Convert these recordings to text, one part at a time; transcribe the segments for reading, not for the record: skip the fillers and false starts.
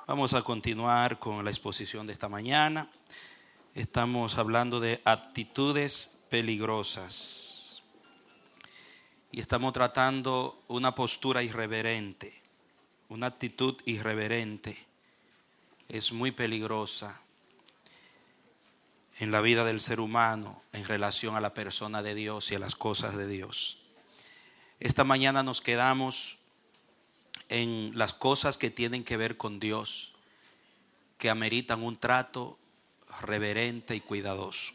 Vamos a continuar con la exposición de esta mañana. Estamos hablando de actitudes peligrosas. Y estamos tratando una postura irreverente. Una actitud irreverente es muy peligrosa en la vida del ser humano en relación a la persona de Dios y a las cosas de Dios. Esta mañana nos quedamos en las cosas que tienen que ver con Dios, que ameritan un trato reverente y cuidadoso.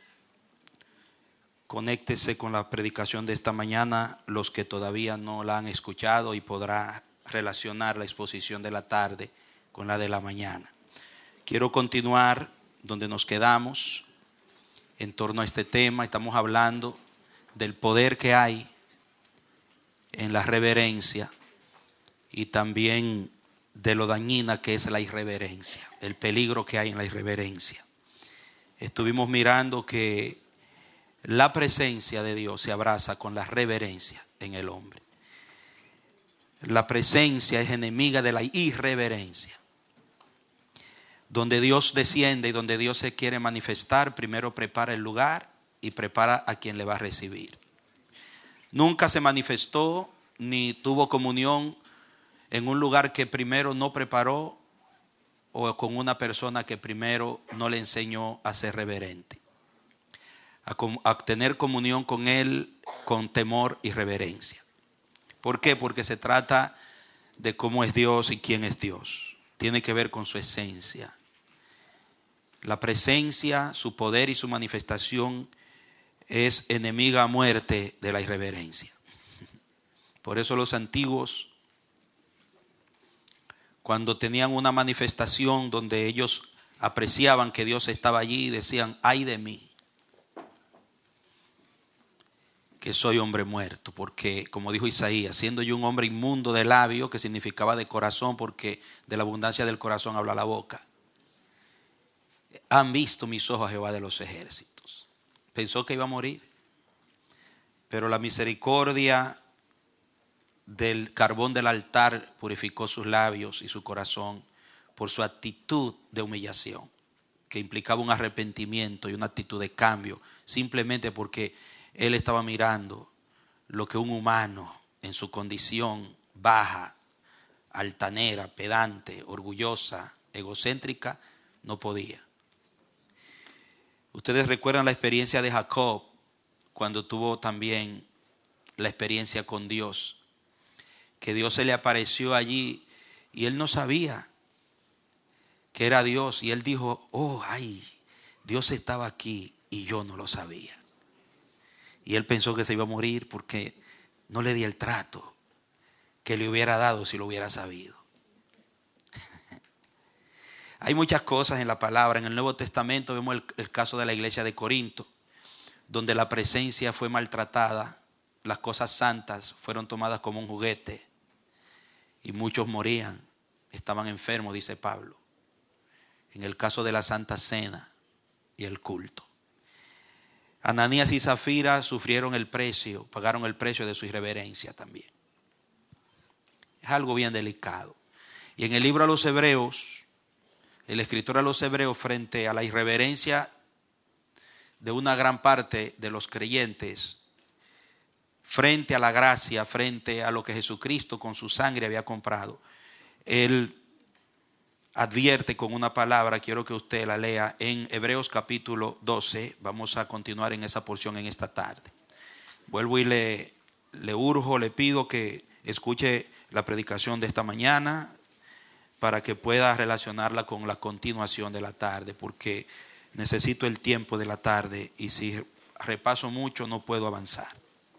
Conéctese con la predicación de esta mañana los que todavía no la han escuchado y podrá relacionar la exposición de la tarde con la de la mañana. Quiero continuar donde nos quedamos en torno a este tema. Estamos hablando del poder que hay en la reverencia y también de lo dañina que es la irreverencia, el peligro que hay en la irreverencia. Estuvimos mirando que la presencia de Dios se abraza con la reverencia en el hombre. La presencia es enemiga de la irreverencia. Donde Dios desciende y donde Dios se quiere manifestar, primero prepara el lugar y prepara a quien le va a recibir. Nunca se manifestó ni tuvo comunión en un lugar que primero no preparó o con una persona que primero no le enseñó a ser reverente, a tener comunión con Él con temor y reverencia. ¿Por qué? Porque se trata de cómo es Dios y quién es Dios. Tiene que ver con su esencia. La presencia, su poder y su manifestación es enemiga a muerte de la irreverencia. Por eso los antiguos, cuando tenían una manifestación donde ellos apreciaban que Dios estaba allí, decían: ay de mí, que soy hombre muerto, porque como dijo Isaías, siendo yo un hombre inmundo de labio, que significaba de corazón, porque de la abundancia del corazón habla la boca. Han visto mis ojos a Jehová de los ejércitos. Pensó que iba a morir, pero la misericordia del carbón del altar purificó sus labios y su corazón por su actitud de humillación, que implicaba un arrepentimiento y una actitud de cambio, simplemente porque él estaba mirando lo que un humano en su condición baja, altanera, pedante, orgullosa, egocéntrica, no podía. Ustedes recuerdan la experiencia de Jacob cuando tuvo también la experiencia con Dios, que Dios se le apareció allí y él no sabía que era Dios, y él dijo: oh, ay, Dios estaba aquí y yo no lo sabía. Y él pensó que se iba a morir porque no le di el trato que le hubiera dado si lo hubiera sabido. Hay muchas cosas en la palabra. En el Nuevo Testamento vemos el caso de la iglesia de Corinto, donde la presencia fue maltratada, las cosas santas fueron tomadas como un juguete y muchos morían, estaban enfermos, dice Pablo. En el caso de la Santa Cena y el culto, Ananías y Zafira sufrieron el precio, pagaron el precio de su irreverencia también. Es algo bien delicado. Y en el libro a los Hebreos, el escritor a los Hebreos, frente a la irreverencia de una gran parte de los creyentes, frente a la gracia, frente a lo que Jesucristo con su sangre había comprado, él advierte con una palabra. Quiero que usted la lea en Hebreos capítulo 12. Vamos a continuar en esa porción en esta tarde. Vuelvo y le urjo, le pido que escuche la predicación de esta mañana para que pueda relacionarla con la continuación de la tarde, porque necesito el tiempo de la tarde y si repaso mucho no puedo avanzar.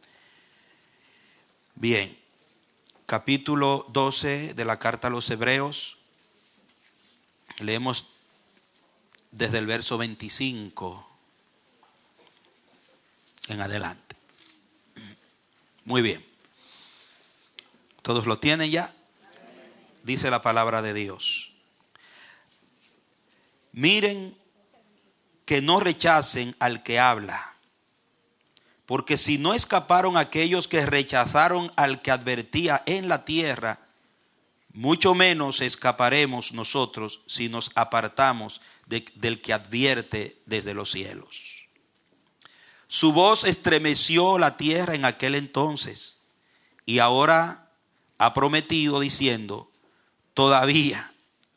Bien, capítulo 12 de la carta a los Hebreos. Leemos desde el verso 25 en adelante. Muy bien. ¿Todos lo tienen ya? Dice la palabra de Dios: miren que no rechacen al que habla, porque si no escaparon aquellos que rechazaron al que advertía en la tierra, mucho menos escaparemos nosotros si nos apartamos del que advierte desde los cielos. Su voz estremeció la tierra en aquel entonces, y ahora ha prometido diciendo: todavía,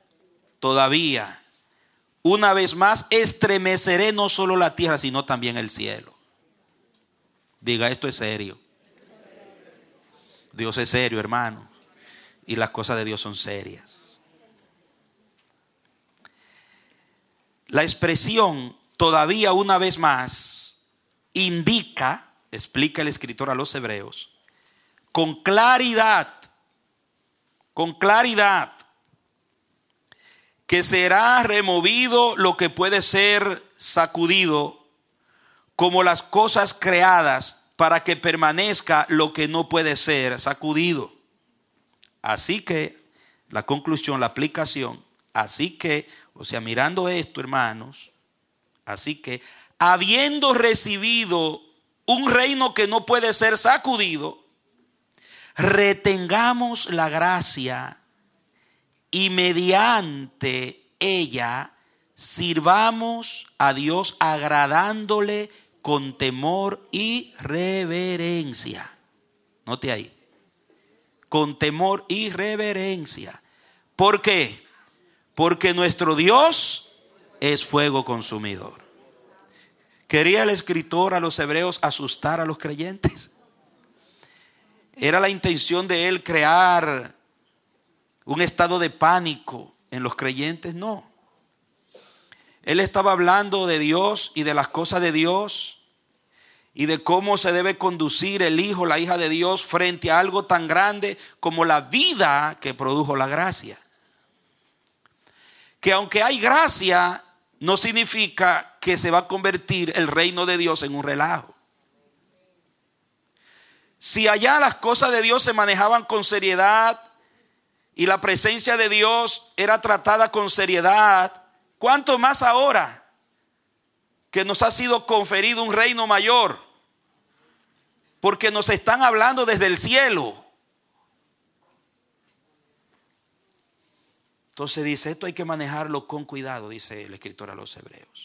una vez más estremeceré no solo la tierra, sino también el cielo. Diga, esto es serio. Dios es serio, hermano, y las cosas de Dios son serias. La expresión todavía una vez más indica, explica el escritor a los hebreos, con claridad, que será removido lo que puede ser sacudido, como las cosas creadas, para que permanezca lo que no puede ser sacudido. Así que, la conclusión, la aplicación, mirando esto, hermanos, así que, habiendo recibido un reino que no puede ser sacudido, retengamos la gracia y mediante ella sirvamos a Dios agradándole con temor y reverencia. Note ahí. Con temor y reverencia. ¿Por qué? Porque nuestro Dios es fuego consumidor. ¿Quería el escritor a los hebreos asustar a los creyentes? ¿Era la intención de él crear un estado de pánico en los creyentes? No. Él estaba hablando de Dios y de las cosas de Dios y de cómo se debe conducir el hijo, la hija de Dios frente a algo tan grande como la vida que produjo la gracia. Que aunque hay gracia, no significa que se va a convertir el reino de Dios en un relajo. Si allá las cosas de Dios se manejaban con seriedad y la presencia de Dios era tratada con seriedad, ¿cuánto más ahora que nos ha sido conferido un reino mayor? Porque nos están hablando desde el cielo. Entonces dice, esto hay que manejarlo con cuidado, dice el escritor a los hebreos.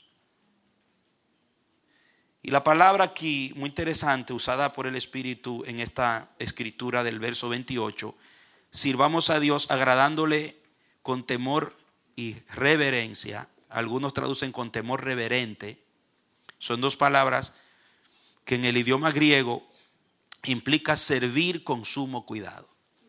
Y la palabra aquí, muy interesante, usada por el Espíritu en esta escritura del verso 28, sirvamos a Dios agradándole con temor y reverencia. Algunos traducen con temor reverente. Son dos palabras que en el idioma griego implica servir con sumo cuidado.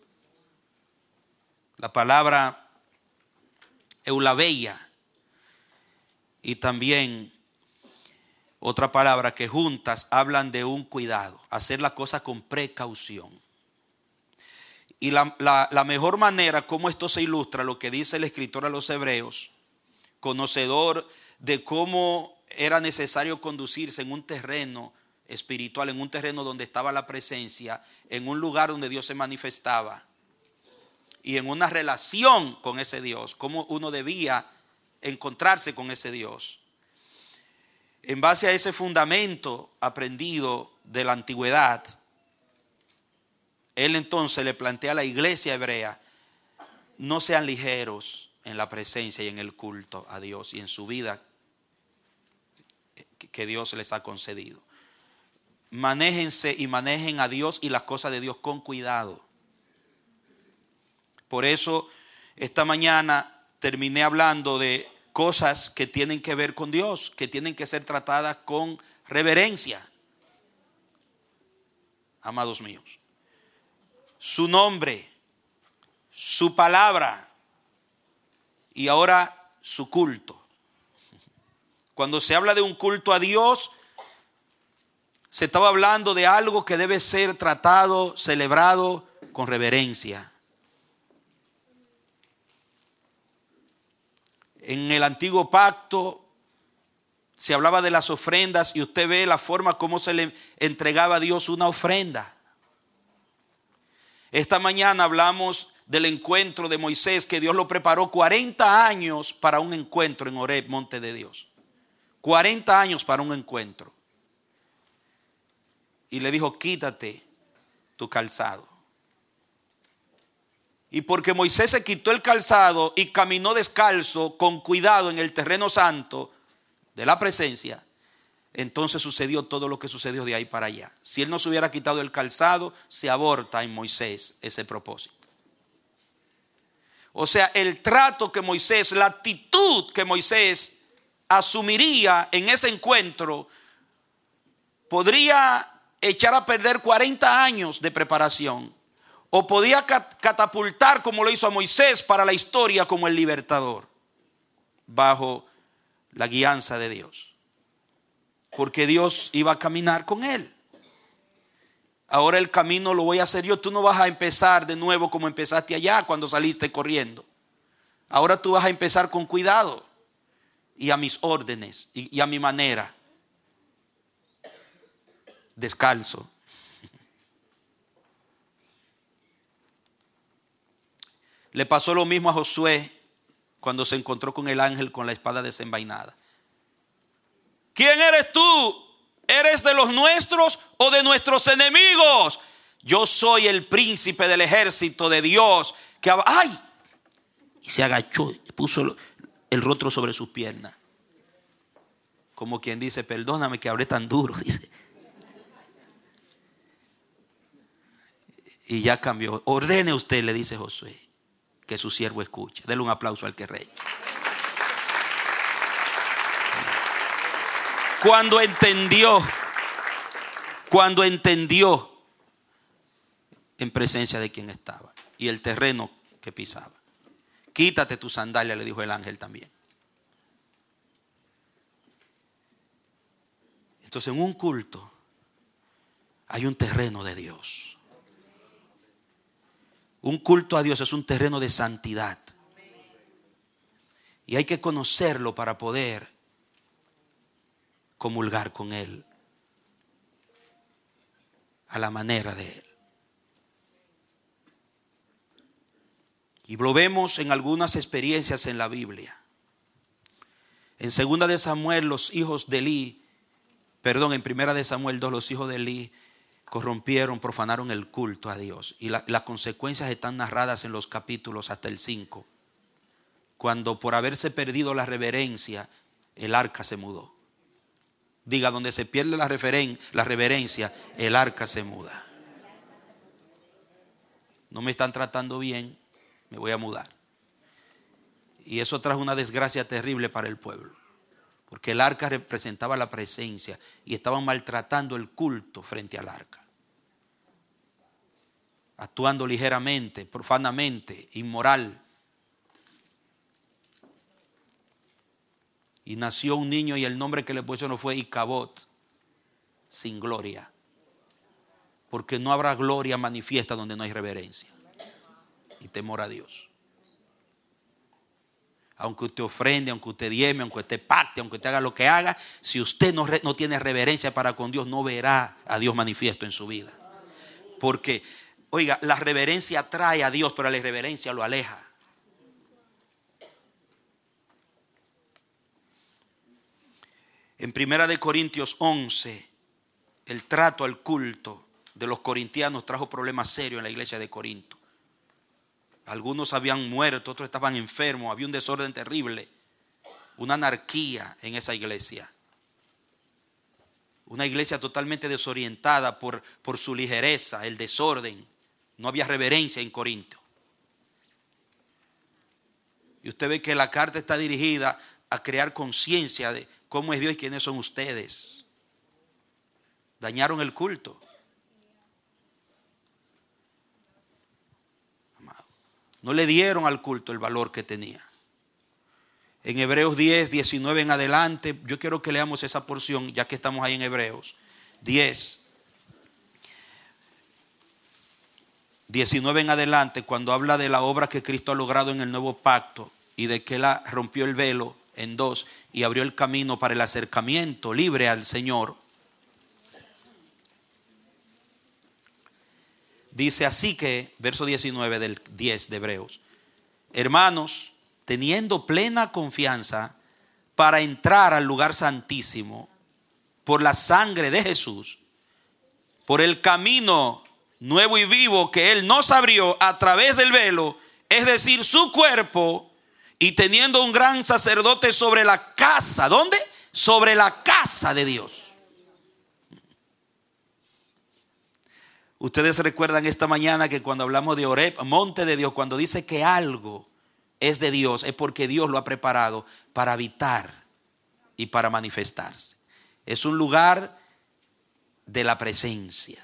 La palabra eulabeia y también otra palabra que juntas hablan de un cuidado, hacer la cosa con precaución. Y la mejor manera como esto se ilustra, lo que dice el escritor a los hebreos, conocedor de cómo era necesario conducirse en un terreno espiritual, en un terreno donde estaba la presencia, en un lugar donde Dios se manifestaba y en una relación con ese Dios, cómo uno debía encontrarse con ese Dios. En base a ese fundamento aprendido de la antigüedad, él entonces le plantea a la iglesia hebrea: no sean ligeros en la presencia y en el culto a Dios y en su vida que Dios les ha concedido. Manéjense y manejen a Dios y las cosas de Dios con cuidado. Por eso esta mañana terminé hablando de cosas que tienen que ver con Dios, que tienen que ser tratadas con reverencia. Amados míos, su nombre, su palabra y ahora su culto. Cuando se habla de un culto a Dios, se estaba hablando de algo que debe ser tratado, celebrado con reverencia. En el antiguo pacto se hablaba de las ofrendas y usted ve la forma como se le entregaba a Dios una ofrenda. Esta mañana hablamos del encuentro de Moisés, que Dios lo preparó 40 años para un encuentro en Horeb, monte de Dios. 40 años para un encuentro. Y le dijo: quítate tu calzado. Y porque Moisés se quitó el calzado y caminó descalzo con cuidado en el terreno santo de la presencia, entonces sucedió todo lo que sucedió de ahí para allá. Si él no se hubiera quitado el calzado, se aborta en Moisés ese propósito. O sea, el trato que Moisés, la actitud que Moisés asumiría en ese encuentro, podría echar a perder 40 años de preparación, o podía catapultar, como lo hizo a Moisés, para la historia como el libertador, bajo la guianza de Dios, porque Dios iba a caminar con él. Ahora el camino lo voy a hacer yo. Tú no vas a empezar de nuevo como empezaste allá cuando saliste corriendo. Ahora tú vas a empezar con cuidado y a mis órdenes y a mi manera, descalzo. Le pasó lo mismo a Josué cuando se encontró con el ángel con la espada desenvainada. ¿Quién eres tú? ¿Eres de los nuestros o de nuestros enemigos? Yo soy el príncipe del ejército de Dios. ¡Ay! Y se agachó y puso el rostro sobre sus piernas. Como quien dice, perdóname que hablé tan duro, dice. Y ya cambió. Ordene usted, le dice Josué, que su siervo escuche. Dele un aplauso al que rey. Cuando entendió en presencia de quien estaba y el terreno que pisaba. Quítate tu sandalia, le dijo el ángel también. Entonces en un culto hay un terreno de Dios. Un culto a Dios es un terreno de santidad. Y hay que conocerlo para poder comulgar con Él a la manera de Él. Y lo vemos en algunas experiencias en la Biblia. En 2 de Samuel, los hijos de Elí, en 1 de Samuel 2, los hijos de Elí corrompieron, profanaron el culto a Dios. Y las consecuencias están narradas en los capítulos hasta el 5. Cuando por haberse perdido la reverencia, el arca se mudó. Diga, donde se pierde la reverencia, el arca se muda. No me están tratando bien, me voy a mudar. Y eso trajo una desgracia terrible para el pueblo, porque el arca representaba la presencia y estaban maltratando el culto frente al arca, actuando ligeramente, profanamente, inmoral. Y nació un niño y el nombre que le pusieron fue Icabod, sin gloria. Porque no habrá gloria manifiesta donde no hay reverencia y temor a Dios. Aunque usted ofrende, aunque usted diezme, aunque usted pacte, aunque usted haga lo que haga, si usted no tiene reverencia para con Dios, no verá a Dios manifiesto en su vida. Porque, oiga, la reverencia atrae a Dios, pero la irreverencia lo aleja. En 1 Corintios 11, el trato al culto de los corintianos trajo problemas serios en la iglesia de Corinto. Algunos habían muerto, otros estaban enfermos, había un desorden terrible, una anarquía en esa iglesia. Una iglesia totalmente desorientada por su ligereza, el desorden. No había reverencia en Corinto. Y usted ve que la carta está dirigida a crear conciencia de cómo es Dios y quiénes son ustedes. Dañaron el culto. No le dieron al culto el valor que tenía. En Hebreos 10, 19 en adelante, yo quiero que leamos esa porción, ya que estamos ahí en Hebreos 10, 19 en adelante, cuando habla de la obra que Cristo ha logrado en el nuevo pacto y de que Él rompió el velo en dos y abrió el camino para el acercamiento libre al Señor. Dice así que, verso 19 del 10 de Hebreos: hermanos, teniendo plena confianza para entrar al lugar santísimo por la sangre de Jesús, por el camino nuevo y vivo que Él nos abrió a través del velo, es decir, su cuerpo, y teniendo un gran sacerdote sobre la casa. ¿Dónde? Sobre la casa de Dios. Ustedes recuerdan esta mañana que cuando hablamos de Oreb, monte de Dios, cuando dice que algo es de Dios, es porque Dios lo ha preparado para habitar y para manifestarse. Es un lugar de la presencia,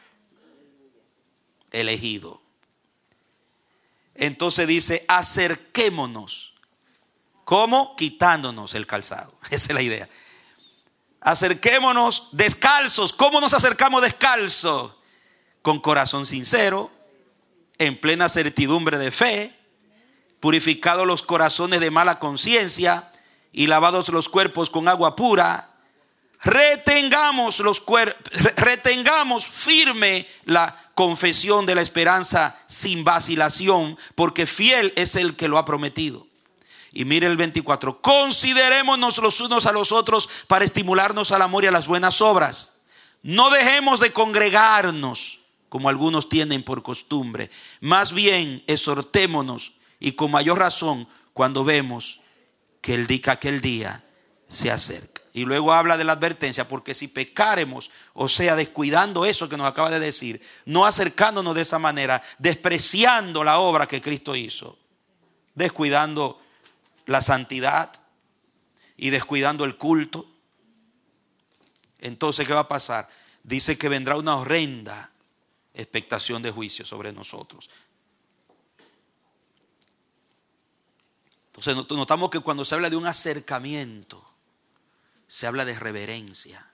elegido. Entonces dice, acerquémonos. ¿Cómo? Quitándonos el calzado. Esa es la idea. Acerquémonos descalzos. ¿Cómo nos acercamos descalzos? Con corazón sincero, en plena certidumbre de fe, purificados los corazones de mala conciencia y lavados los cuerpos con agua pura. Retengamos firme la confesión de la esperanza sin vacilación, porque fiel es el que lo ha prometido. Y mire el 24, considerémonos los unos a los otros para estimularnos al amor y a las buenas obras. No dejemos de congregarnos como algunos tienen por costumbre, más bien exhortémonos, y con mayor razón cuando vemos que aquel día se acerca. Y luego habla de la advertencia, porque si pecáremos, o sea, descuidando eso que nos acaba de decir, no acercándonos de esa manera, despreciando la obra que Cristo hizo, descuidando la santidad y descuidando el culto, entonces ¿qué va a pasar? Dice que vendrá una horrenda expectación de juicio sobre nosotros. Entonces notamos que cuando se habla de un acercamiento, se habla de reverencia,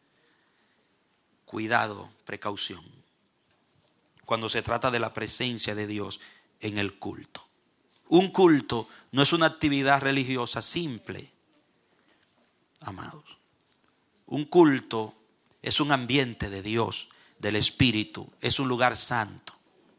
cuidado, precaución, cuando se trata de la presencia de Dios en el culto. Un culto no es una actividad religiosa simple, amados. Un culto es un ambiente de Dios, del Espíritu, es un lugar santo.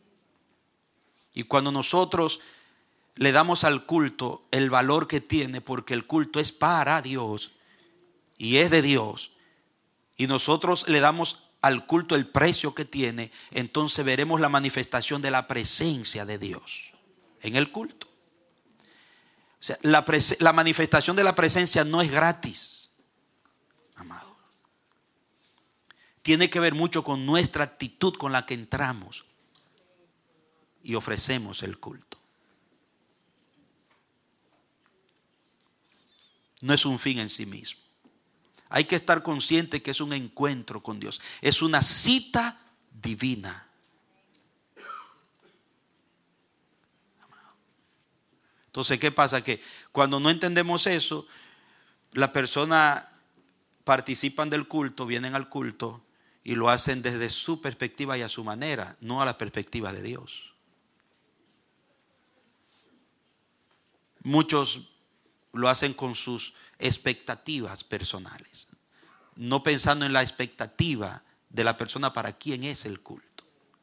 Y cuando nosotros le damos al culto el valor que tiene, porque el culto es para Dios y es de Dios, y nosotros le damos al culto el precio que tiene, entonces veremos la manifestación de la presencia de Dios en el culto. O sea, la manifestación de la presencia no es gratis, amado. Tiene que ver mucho con nuestra actitud con la que entramos y ofrecemos el culto. No es un fin en sí mismo. Hay que estar consciente que es un encuentro con Dios. Es una cita divina. Entonces, ¿qué pasa? Que cuando no entendemos eso, las personas participan del culto, vienen al culto y lo hacen desde su perspectiva y a su manera, no a la perspectiva de Dios. Muchos lo hacen con sus expectativas personales, no pensando en la expectativa de la persona para quien es el culto.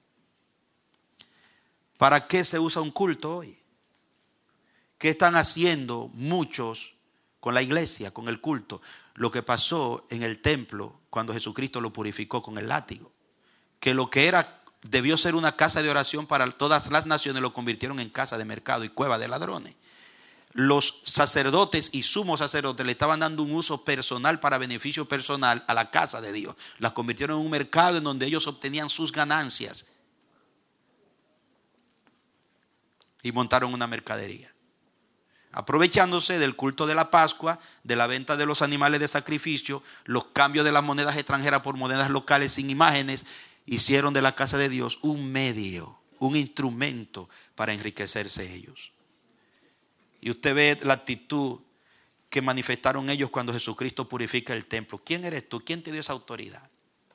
¿Para qué se usa un culto hoy? ¿Qué están haciendo muchos con la iglesia, con el culto? Lo que pasó en el templo cuando Jesucristo lo purificó con el látigo, que lo que debió ser una casa de oración para todas las naciones, lo convirtieron en casa de mercado y cueva de ladrones. Los sacerdotes y sumos sacerdotes le estaban dando un uso personal para beneficio personal a la casa de Dios. La convirtieron en un mercado en donde ellos obtenían sus ganancias y montaron una mercadería, aprovechándose del culto de la Pascua, de la venta de los animales de sacrificio, los cambios de las monedas extranjeras por monedas locales sin imágenes. Hicieron de la casa de Dios un medio, un instrumento para enriquecerse ellos. Y usted ve la actitud que manifestaron ellos cuando Jesucristo purifica el templo. ¿Quién eres tú? ¿Quién te dio esa autoridad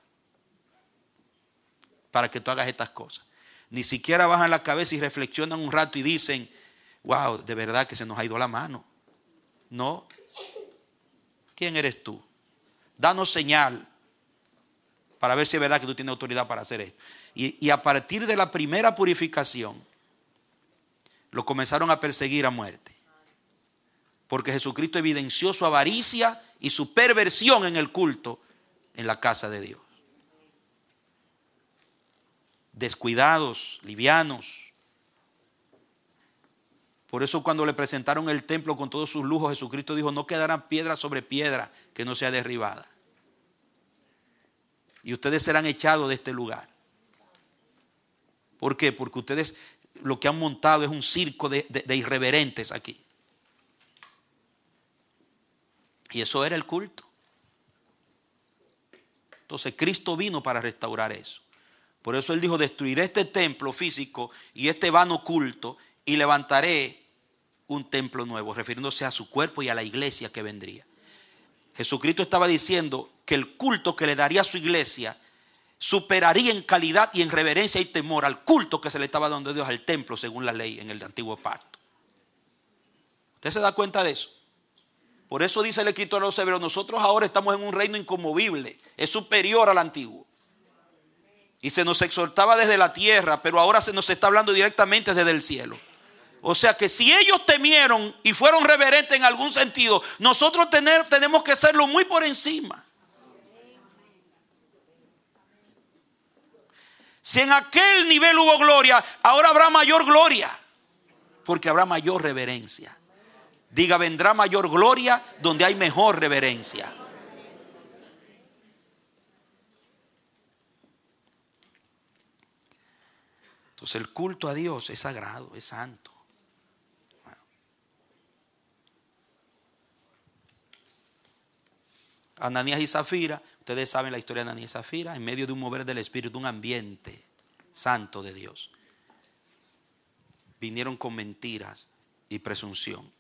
para que tú hagas estas cosas? Ni siquiera bajan la cabeza y reflexionan un rato y dicen: wow, de verdad que se nos ha ido la mano. No. ¿Quién eres tú? Danos señal para ver si es verdad que tú tienes autoridad para hacer esto. Y a partir de la primera purificación, lo comenzaron a perseguir a muerte. Porque Jesucristo evidenció su avaricia y su perversión en el culto en la casa de Dios. descuidados, livianos. Por eso cuando le presentaron el templo con todos sus lujos, Jesucristo dijo: no quedará piedra sobre piedra que no sea derribada. Y ustedes serán echados de este lugar. ¿Por qué? Porque ustedes lo que han montado es un circo de irreverentes aquí. Y eso era el culto. Entonces Cristo vino para restaurar eso. Por eso Él dijo: destruiré este templo físico y este vano culto y levantaré un templo nuevo, refiriéndose a su cuerpo y a la iglesia que vendría. Jesucristo estaba diciendo que el culto que le daría a su iglesia superaría en calidad y en reverencia y temor al culto que se le estaba dando a Dios al templo según la ley en el antiguo pacto. ¿Usted se da cuenta de eso? Por eso dice el escritor a los hebreos: nosotros ahora estamos en un reino inconmovible, es superior al antiguo. Y se nos exhortaba desde la tierra, pero ahora se nos está hablando directamente desde el cielo. O sea que si ellos temieron y fueron reverentes en algún sentido, nosotros tenemos que hacerlo muy por encima. Si en aquel nivel hubo gloria, ahora habrá mayor gloria, porque habrá mayor reverencia. Diga: vendrá mayor gloria donde hay mejor reverencia. Entonces el culto a Dios es sagrado, es santo. Ananías y Zafira, ustedes saben la historia de Ananías y Zafira, en medio de un mover del Espíritu, un ambiente santo de Dios, vinieron con mentiras y presunción.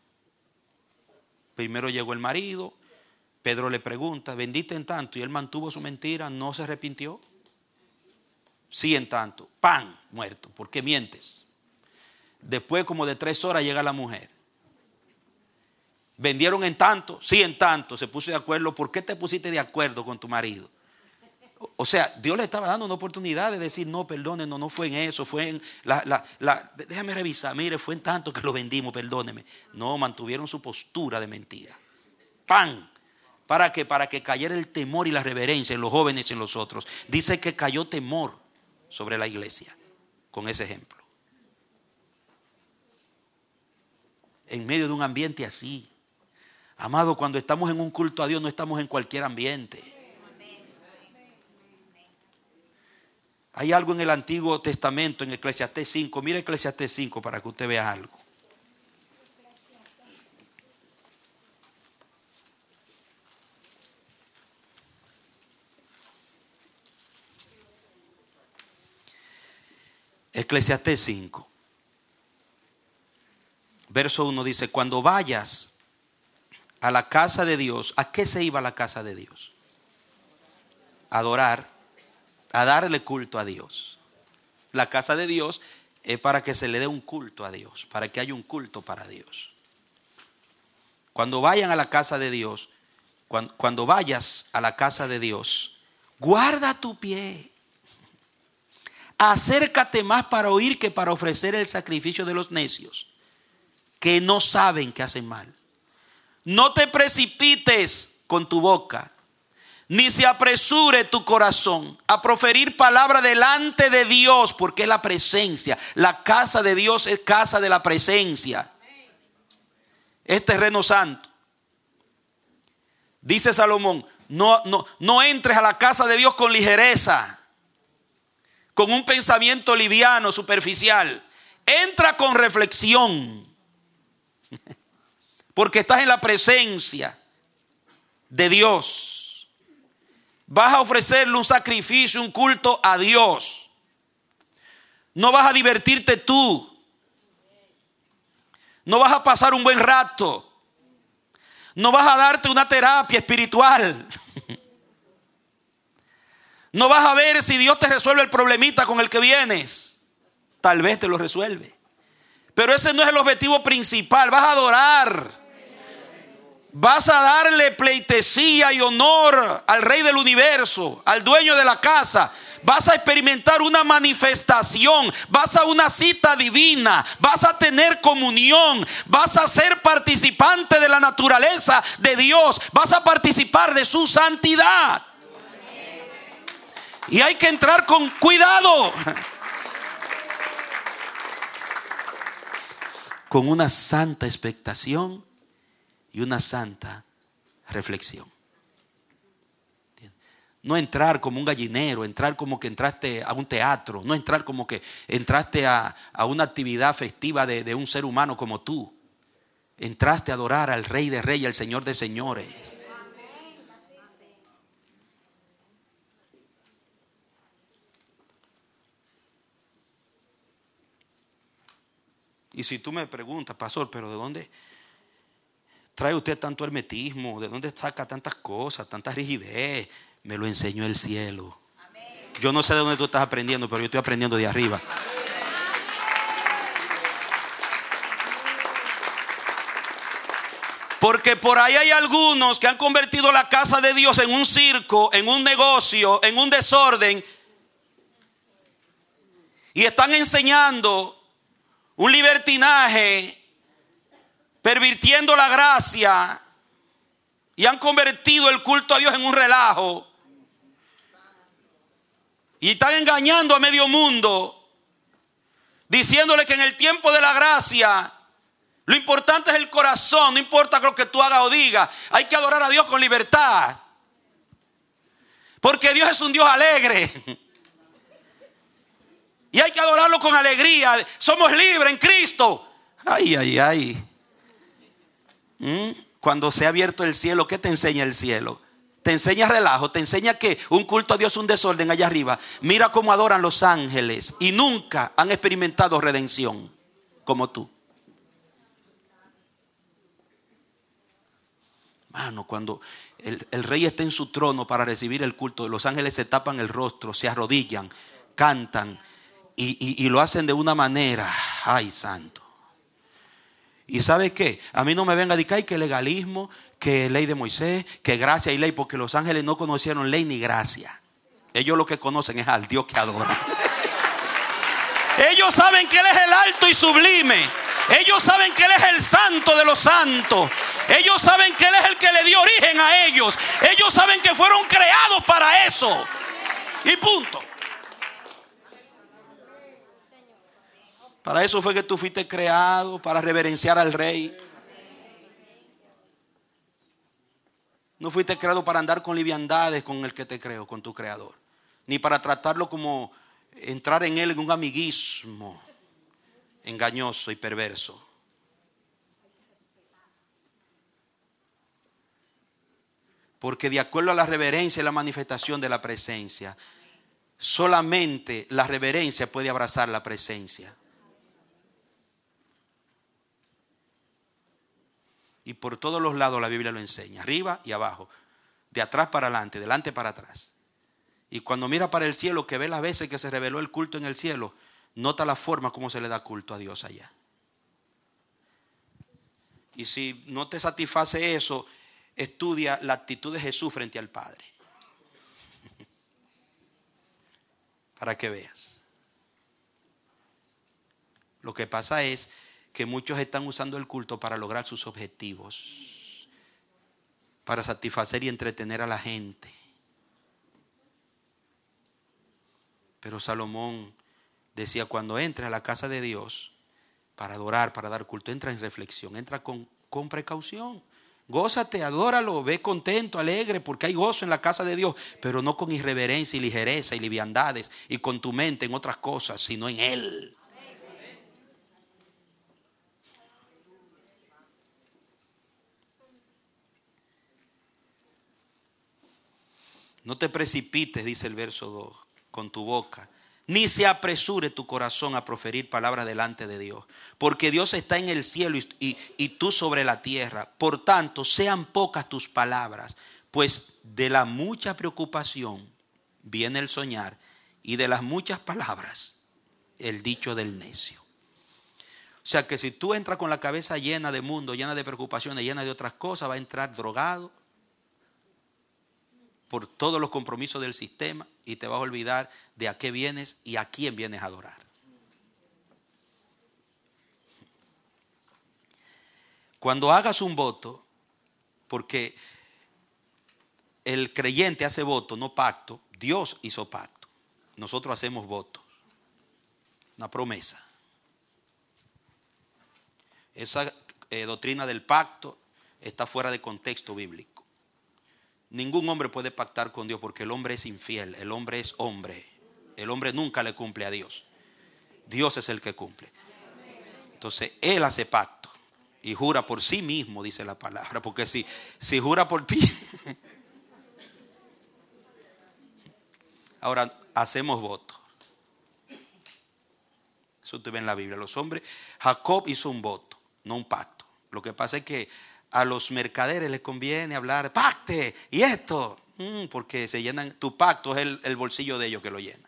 Primero llegó el marido, Pedro le pregunta: ¿vendiste en tanto? Y él mantuvo su mentira, no se arrepintió. Sí, en tanto. ¡Pam! Muerto. ¿Por qué mientes? Después como de 3 horas llega la mujer. ¿Vendieron en tanto? Sí, en tanto. Se puso de acuerdo. ¿Por qué te pusiste de acuerdo con tu marido? O sea, Dios le estaba dando una oportunidad de decir: no, perdone, no fue en eso, fue en déjame revisar, mire, fue en tanto que lo vendimos, perdóneme. No, mantuvieron su postura de mentira. ¡Pam! ¿Para qué? Para que cayera el temor y la reverencia en los jóvenes y en los otros. Dice que cayó temor sobre la iglesia con ese ejemplo. En medio de un ambiente así. Amado, cuando estamos en un culto a Dios, no estamos en cualquier ambiente. Hay algo en el Antiguo Testamento, en Eclesiastés 5. Mira Eclesiastés 5 para que usted vea algo. Eclesiastés 5. Verso 1 dice: cuando vayas a la casa de Dios. ¿A qué se iba a la casa de Dios? A adorar, a darle culto a Dios. La casa de Dios es para que se le dé un culto a Dios, para que haya un culto para Dios. Cuando vayan a la casa de Dios, cuando vayas a la casa de Dios, guarda tu pie. Acércate más para oír que para ofrecer el sacrificio de los necios, que no saben que hacen mal. No te precipites con tu boca, ni se apresure tu corazón a proferir palabra delante de Dios, porque es la presencia. La casa de Dios es casa de la presencia. Es terreno santo. Dice Salomón: no entres a la casa de Dios con ligereza, con un pensamiento liviano, superficial. Entra con reflexión, porque estás en la presencia de Dios. Vas a ofrecerle un sacrificio, un culto a Dios. No vas a divertirte tú. No vas a pasar un buen rato. No vas a darte una terapia espiritual. No vas a ver si Dios te resuelve el problemita con el que vienes. Tal vez te lo resuelve, pero ese no es el objetivo principal. Vas a adorar. Vas a darle pleitesía y honor al Rey del universo, al dueño de la casa. Vas a experimentar una manifestación. Vas a una cita divina. Vas a tener comunión. Vas a ser participante de la naturaleza de Dios. Vas a participar de su santidad. Y hay que entrar con cuidado, con una santa expectación y una santa reflexión. No entrar como un gallinero, entrar como que entraste a un teatro, no entrar como que entraste a una actividad festiva de un ser humano como tú. Entraste a adorar al Rey de Reyes, al Señor de Señores. Y si tú me preguntas, pastor, pero ¿de dónde trae usted tanto hermetismo? ¿De dónde saca tantas cosas, tanta rigidez? Me lo enseñó el cielo. Yo no sé de dónde tú estás aprendiendo, pero yo estoy aprendiendo de arriba. Porque por ahí hay algunos que han convertido la casa de Dios en un circo, en un negocio, en un desorden. Y están enseñando un libertinaje, pervirtiendo la gracia. Y han convertido el culto a Dios en un relajo. Y están engañando a medio mundo, diciéndole que en el tiempo de la gracia lo importante es el corazón, no importa lo que tú hagas o digas. Hay que adorar a Dios con libertad. Porque Dios es un Dios alegre. Y hay que adorarlo con alegría. Somos libres en Cristo. Ay, ay, ay. Cuando se ha abierto el cielo, ¿qué te enseña el cielo? Te enseña relajo, te enseña que un culto a Dios es un desorden allá arriba. Mira cómo adoran los ángeles y nunca han experimentado redención como tú. Mano, cuando el rey está en su trono para recibir el culto, los ángeles se tapan el rostro, se arrodillan, cantan y lo hacen de una manera, ay santo. ¿Y sabe qué? A mí no me venga a decir que legalismo, que ley de Moisés, que gracia y ley, porque los ángeles no conocieron ley ni gracia. Ellos lo que conocen es al Dios que adoran. Ellos saben que Él es el alto y sublime. Ellos saben que Él es el santo de los santos. Ellos saben que Él es el que le dio origen a ellos. Ellos saben que fueron creados para eso. Y punto. Para eso fue que tú fuiste creado, para reverenciar al Rey. No fuiste creado para andar con liviandades con el que te creó, con tu creador. Ni para tratarlo como entrar en él en un amiguismo engañoso y perverso. Porque de acuerdo a la reverencia y la manifestación de la presencia, solamente la reverencia puede abrazar la presencia. Y por todos los lados la Biblia lo enseña, arriba y abajo, de atrás para adelante, delante para atrás. Y cuando mira para el cielo, que ve las veces que se reveló el culto en el cielo, nota la forma como se le da culto a Dios allá. Y si no te satisface eso, estudia la actitud de Jesús frente al Padre. Para que veas. Lo que pasa es que muchos están usando el culto para lograr sus objetivos, para satisfacer y entretener a la gente. Pero Salomón decía, cuando entres a la casa de Dios para adorar, para dar culto, entra en reflexión, entra con precaución. Gózate, adóralo, ve contento, alegre, porque hay gozo en la casa de Dios, pero no con irreverencia y ligereza y liviandades y con tu mente en otras cosas, sino en Él. No te precipites, dice el verso 2, con tu boca, ni se apresure tu corazón a proferir palabras delante de Dios, porque Dios está en el cielo y tú sobre la tierra. Por tanto, sean pocas tus palabras, pues de la mucha preocupación viene el soñar, y de las muchas palabras el dicho del necio. O sea que si tú entras con la cabeza llena de mundo, llena de preocupaciones, llena de otras cosas, va a entrar drogado por todos los compromisos del sistema y te vas a olvidar de a qué vienes y a quién vienes a adorar. Cuando hagas un voto, porque el creyente hace voto, no pacto, Dios hizo pacto. nosotros hacemos votos, una promesa. Esa doctrina del pacto está fuera de contexto bíblico. Ningún hombre puede pactar con Dios porque el hombre es infiel, el hombre es hombre. El hombre nunca le cumple a Dios. Dios es el que cumple. Entonces Él hace pacto y jura por sí mismo, dice la palabra. Porque si jura por ti. Ahora hacemos votos. Eso usted ve en la Biblia. Los hombres, Jacob hizo un voto, no un pacto. Lo que pasa es que a los mercaderes les conviene hablar pacte y esto, porque se llenan. Tu pacto es el bolsillo de ellos que lo llena.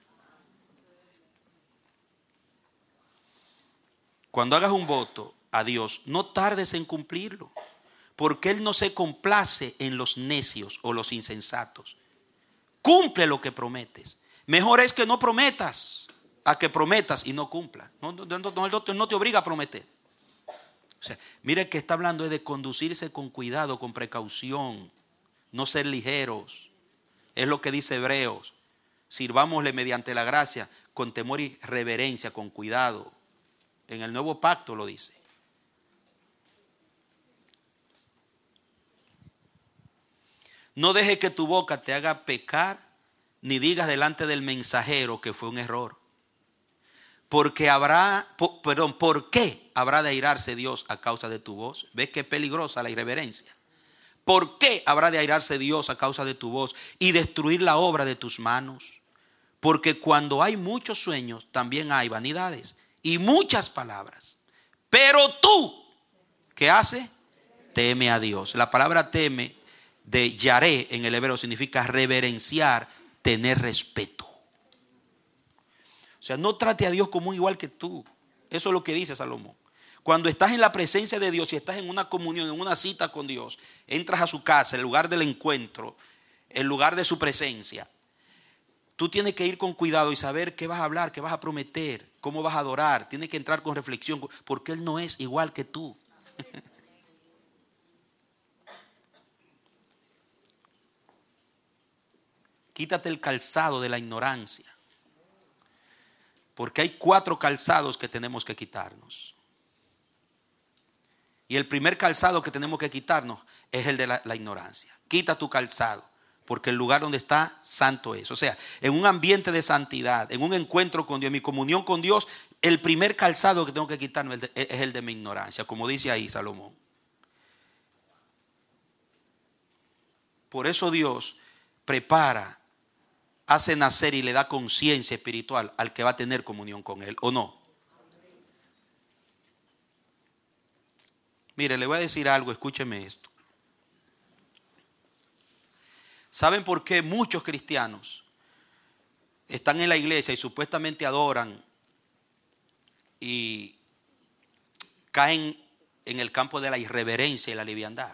Cuando hagas un voto a Dios, no tardes en cumplirlo, porque Él no se complace en los necios o los insensatos. Cumple lo que prometes. Mejor es que no prometas a que prometas y no cumplas. No te obliga a prometer. O sea, mire que está hablando de conducirse con cuidado, con precaución, no ser ligeros. Es lo que dice Hebreos. Sirvámosle mediante la gracia con temor y reverencia, con cuidado. En el nuevo pacto lo dice. No deje que tu boca te haga pecar, ni digas delante del mensajero que fue un error. ¿Por qué habrá de airarse Dios a causa de tu voz? ¿Ves qué peligrosa la irreverencia? ¿Por qué habrá de airarse Dios a causa de tu voz y destruir la obra de tus manos? Porque cuando hay muchos sueños, también hay vanidades y muchas palabras. Pero tú, ¿qué haces? Teme a Dios. La palabra teme de yaré en el hebreo significa reverenciar, tener respeto. O sea, no trate a Dios como un igual que tú. Eso es lo que dice Salomón. Cuando estás en la presencia de Dios y estás en una comunión, en una cita con Dios, entras a su casa, el lugar del encuentro, el lugar de su presencia. Tú tienes que ir con cuidado y saber qué vas a hablar, qué vas a prometer, cómo vas a adorar. Tienes que entrar con reflexión, porque Él no es igual que tú. Quítate el calzado de la ignorancia. Porque hay 4 calzados que tenemos que quitarnos. Y el primer calzado que tenemos que quitarnos es el de la ignorancia. Quita tu calzado, porque el lugar donde está, santo es. O sea, en un ambiente de santidad, en un encuentro con Dios, en mi comunión con Dios, el primer calzado que tengo que quitarme es el de mi ignorancia, como dice ahí Salomón. Por eso Dios prepara, hace nacer y le da conciencia espiritual al que va a tener comunión con Él, ¿o no? Mire, le voy a decir algo, escúcheme esto. ¿Saben por qué muchos cristianos están en la iglesia y supuestamente adoran y caen en el campo de la irreverencia y la liviandad?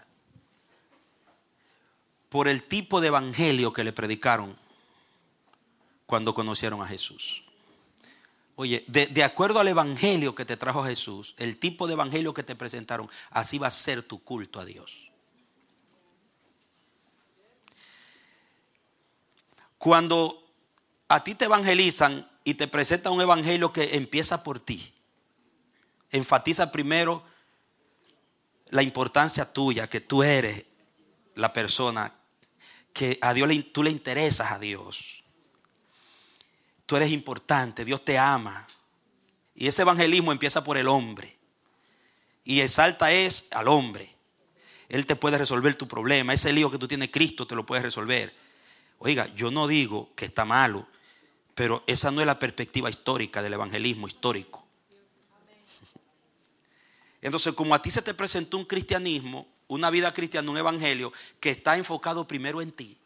Por el tipo de evangelio que le predicaron cuando conocieron a Jesús. Oye, de acuerdo al evangelio que te trajo Jesús, el tipo de evangelio que te presentaron, así va a ser tu culto a Dios. Cuando a ti te evangelizan y te presentan un evangelio que empieza por ti, enfatiza primero la importancia tuya, que tú eres la persona que a Dios tú le interesas a Dios. Tú eres importante, Dios te ama. Y ese evangelismo empieza por el hombre. Y exalta es al hombre. Él te puede resolver tu problema. Ese lío que tú tienes, Cristo te lo puede resolver. Oiga, yo no digo que está malo, pero esa no es la perspectiva histórica del evangelismo histórico. Entonces, como a ti se te presentó un cristianismo, una vida cristiana, un evangelio que está enfocado primero en ti,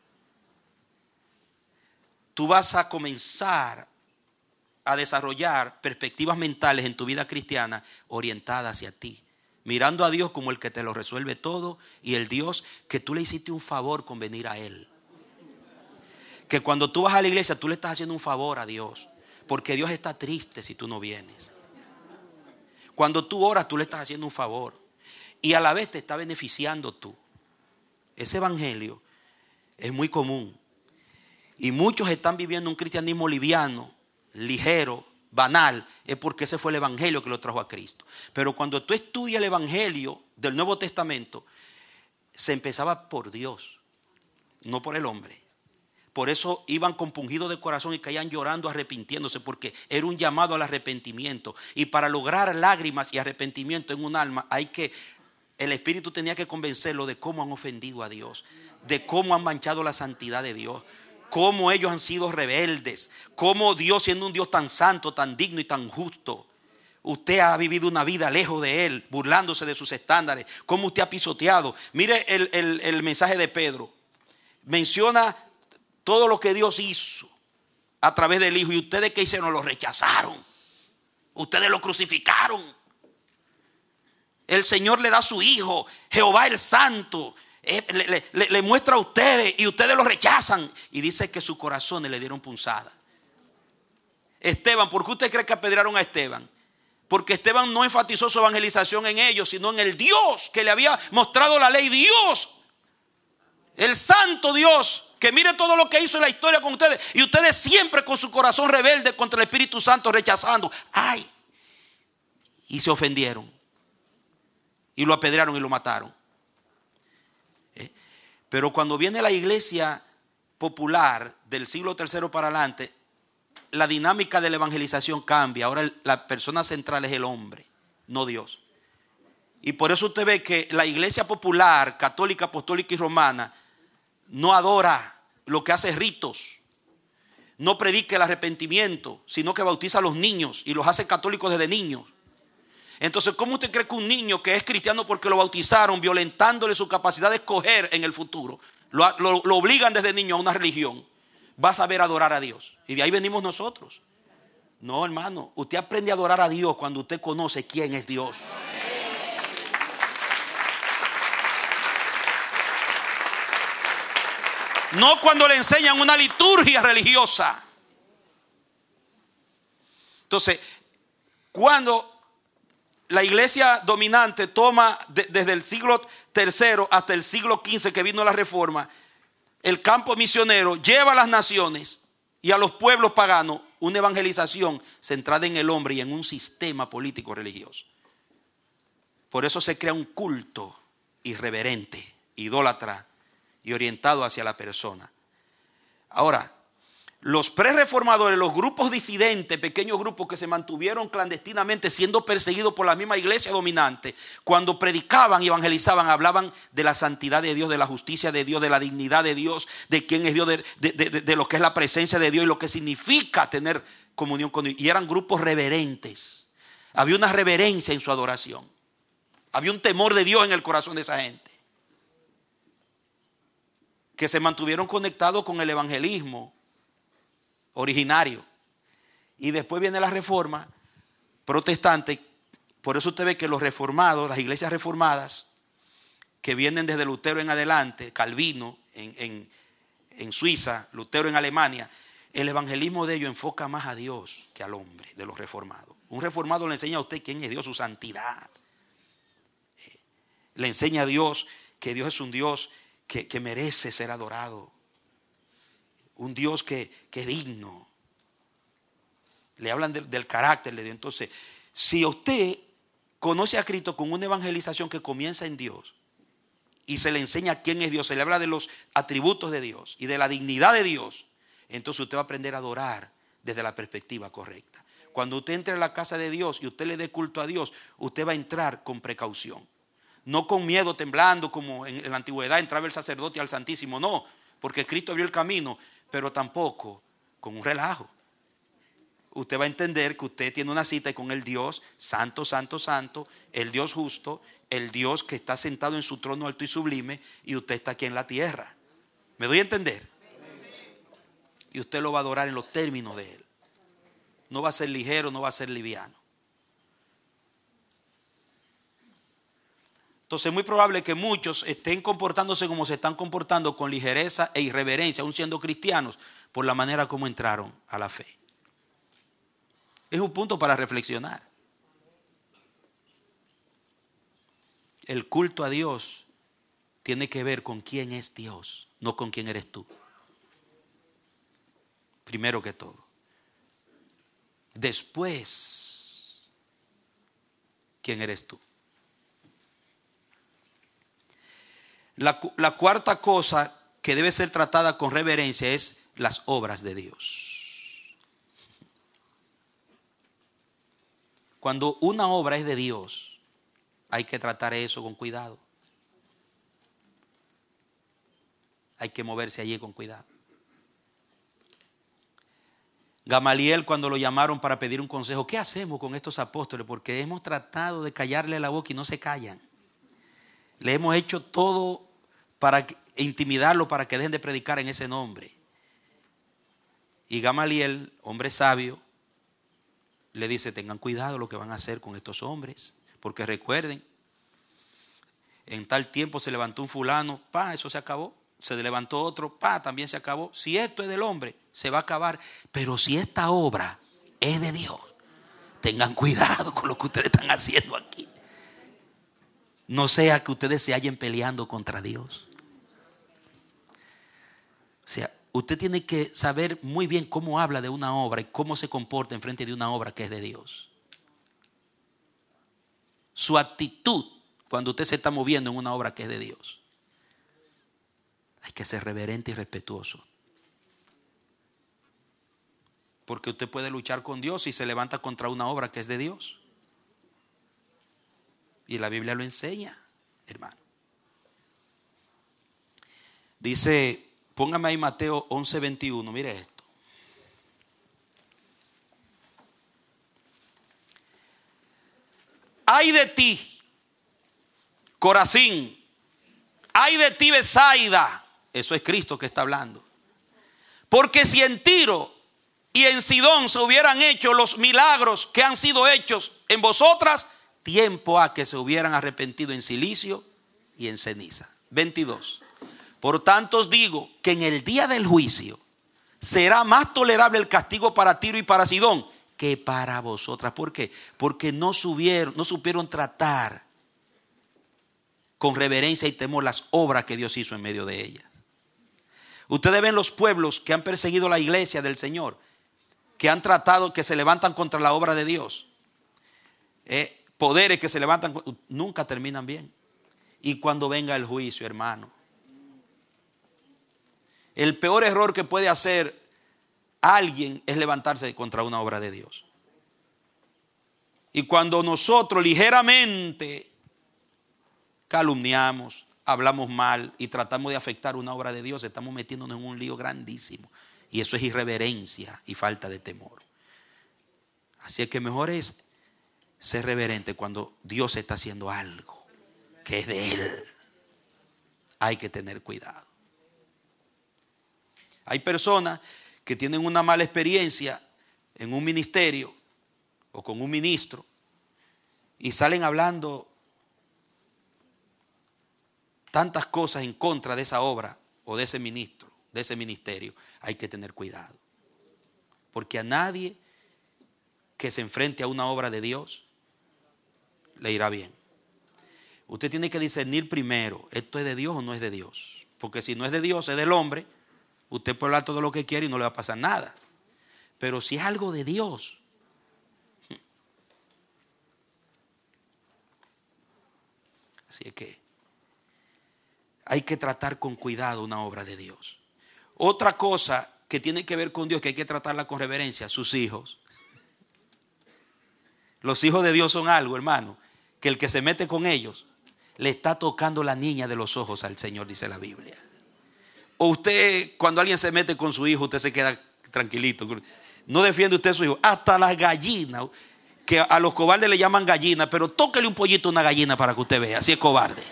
tú vas a comenzar a desarrollar perspectivas mentales en tu vida cristiana orientadas hacia ti, mirando a Dios como el que te lo resuelve todo y el Dios que tú le hiciste un favor con venir a Él. Que cuando tú vas a la iglesia tú le estás haciendo un favor a Dios, porque Dios está triste si tú no vienes. Cuando tú oras tú le estás haciendo un favor y a la vez te está beneficiando tú. Ese evangelio es muy común. Y muchos están viviendo un cristianismo liviano, ligero, banal, es porque ese fue el evangelio que lo trajo a Cristo. Pero cuando tú estudias el evangelio del Nuevo Testamento, se empezaba por Dios, no por el hombre. Por eso iban compungidos de corazón y caían llorando, arrepintiéndose, porque era un llamado al arrepentimiento. Y para lograr lágrimas y arrepentimiento en un alma, el Espíritu tenía que convencerlo de cómo han ofendido a Dios, de cómo han manchado la santidad de Dios, cómo ellos han sido rebeldes, cómo Dios, siendo un Dios tan santo, tan digno y tan justo, usted ha vivido una vida lejos de Él, burlándose de sus estándares, cómo usted ha pisoteado. Mire el mensaje de Pedro, menciona todo lo que Dios hizo a través del Hijo. ¿Y ustedes qué hicieron? Lo rechazaron, ustedes lo crucificaron. El Señor le da a su Hijo, Jehová el Santo, le muestra a ustedes y ustedes lo rechazan. Y dice que sus corazones le dieron punzada. Esteban, ¿por qué usted cree que apedrearon a Esteban? Porque Esteban no enfatizó su evangelización en ellos, sino en el Dios que le había mostrado la ley. Dios, el santo Dios, que mire todo lo que hizo en la historia con ustedes. Y ustedes siempre con su corazón rebelde contra el Espíritu Santo, rechazando. ¡Ay! Y se ofendieron. Y lo apedrearon y lo mataron. Pero cuando viene la iglesia popular del siglo III para adelante, la dinámica de la evangelización cambia. Ahora la persona central es el hombre, no Dios. Y por eso usted ve que la iglesia popular, católica, apostólica y romana, no adora, lo que hace es ritos. No predica el arrepentimiento, sino que bautiza a los niños y los hace católicos desde niños. Entonces, ¿cómo usted cree que un niño que es cristiano porque lo bautizaron, violentándole su capacidad de escoger en el futuro, lo obligan desde niño a una religión, va a saber adorar a Dios? Y de ahí venimos nosotros. No, hermano, usted aprende a adorar a Dios cuando usted conoce quién es Dios. No cuando le enseñan una liturgia religiosa. Entonces, cuando la iglesia dominante toma desde el siglo III hasta el siglo XV, que vino la reforma, el campo misionero lleva a las naciones y a los pueblos paganos una evangelización centrada en el hombre y en un sistema político religioso. Por eso se crea un culto irreverente, idólatra y orientado hacia la persona. Ahora, los pre-reformadores, los grupos disidentes, pequeños grupos que se mantuvieron clandestinamente siendo perseguidos por la misma iglesia dominante, cuando predicaban y evangelizaban, hablaban de la santidad de Dios, de la justicia de Dios, de la dignidad de Dios, de quién es Dios, de lo que es la presencia de Dios y lo que significa tener comunión con Dios. Y eran grupos reverentes. Había una reverencia en su adoración. Había un temor de Dios en el corazón de esa gente, que se mantuvieron conectados con el evangelismo originario. Y después viene la reforma protestante. Por eso usted ve que los reformados, las iglesias reformadas que vienen desde Lutero en adelante, Calvino en Suiza, Lutero en Alemania, el evangelismo de ellos enfoca más a Dios que al hombre, de los reformados. Un reformado le enseña a usted quién es Dios, su santidad. Le enseña a Dios que Dios es un Dios que merece ser adorado. Un Dios que es digno. Le hablan del carácter de Dios. Entonces, si usted conoce a Cristo con una evangelización que comienza en Dios y se le enseña quién es Dios, se le habla de los atributos de Dios y de la dignidad de Dios, entonces usted va a aprender a adorar desde la perspectiva correcta. Cuando usted entre a la casa de Dios y usted le dé culto a Dios, usted va a entrar con precaución. No con miedo, temblando como en la antigüedad entraba el sacerdote al Santísimo. No, porque Cristo abrió el camino. Pero tampoco con un relajo. Usted va a entender que usted tiene una cita con el Dios santo, santo, santo, el Dios justo, el Dios que está sentado en su trono alto y sublime, y usted está aquí en la tierra. ¿Me doy a entender? Y usted lo va a adorar en los términos de Él. No va a ser ligero, no va a ser liviano. Entonces es muy probable que muchos estén comportándose como se están comportando, con ligereza e irreverencia, aún siendo cristianos, por la manera como entraron a la fe. Es un punto para reflexionar. El culto a Dios tiene que ver con quién es Dios, no con quién eres tú. primero que todo. Después, ¿quién eres tú? La cuarta cosa que debe ser tratada con reverencia es las obras de Dios. Cuando una obra es de Dios, hay que tratar eso con cuidado. Hay que moverse allí con cuidado. Gamaliel, cuando lo llamaron para pedir un consejo, ¿qué hacemos con estos apóstoles? Porque hemos tratado de callarle la boca y no se callan. Le hemos hecho todo para intimidarlo, para que dejen de predicar en ese nombre. Y Gamaliel, hombre sabio, le dice: tengan cuidado lo que van a hacer con estos hombres, porque recuerden, en tal tiempo se levantó un fulano, eso se acabó. Se levantó otro, también se acabó. Si esto es del hombre, se va a acabar. Pero si esta obra es de Dios, tengan cuidado con lo que ustedes están haciendo aquí. No sea que ustedes se hallen peleando contra Dios. O sea, usted tiene que saber muy bien cómo habla de una obra y cómo se comporta en frente de una obra que es de Dios. Su actitud cuando usted se está moviendo en una obra que es de Dios. Hay que ser reverente y respetuoso. Porque usted puede luchar con Dios y se levanta contra una obra que es de Dios. Y la Biblia lo enseña, hermano. Dice, póngame ahí Mateo 11:21, mire esto. Ay de ti, Corazín. Ay de ti, Betsaida. Eso es Cristo que está hablando. Porque si en Tiro y en Sidón se hubieran hecho los milagros que han sido hechos en vosotras, tiempo ha que se hubieran arrepentido en silicio y en ceniza. 22. Por tanto os digo que en el día del juicio será más tolerable el castigo para Tiro y para Sidón que para vosotras. ¿Por qué? Porque no supieron tratar con reverencia y temor las obras que Dios hizo en medio de ellas. Ustedes ven los pueblos que han perseguido la iglesia del Señor, que han tratado, que se levantan contra la obra de Dios. Poderes que se levantan, nunca terminan bien. Y cuando venga el juicio, hermano, el peor error que puede hacer alguien es levantarse contra una obra de Dios. Y cuando nosotros ligeramente calumniamos, hablamos mal y tratamos de afectar una obra de Dios, estamos metiéndonos en un lío grandísimo. Y eso es irreverencia y falta de temor. Así es que mejor es ser reverente cuando Dios está haciendo algo que es de Él. Hay que tener cuidado. Hay personas que tienen una mala experiencia en un ministerio o con un ministro y salen hablando tantas cosas en contra de esa obra o de ese ministro, de ese ministerio. Hay que tener cuidado, porque a nadie que se enfrente a una obra de Dios le irá bien. Usted tiene que discernir primero, ¿esto es de Dios o no es de Dios? Porque si no es de Dios, es del hombre. Usted puede hablar todo lo que quiere y no le va a pasar nada. Pero si es algo de Dios, así es que hay que tratar con cuidado una obra de Dios. Otra cosa que tiene que ver con Dios, que hay que tratarla con reverencia, sus hijos. Los hijos de Dios son algo, hermano, que el que se mete con ellos le está tocando la niña de los ojos al Señor, dice la Biblia. O usted, cuando alguien se mete con su hijo, usted se queda tranquilito. No defiende usted a su hijo. Hasta las gallinas, que a los cobardes le llaman gallinas, pero tóquele un pollito a una gallina para que usted vea, así es cobarde.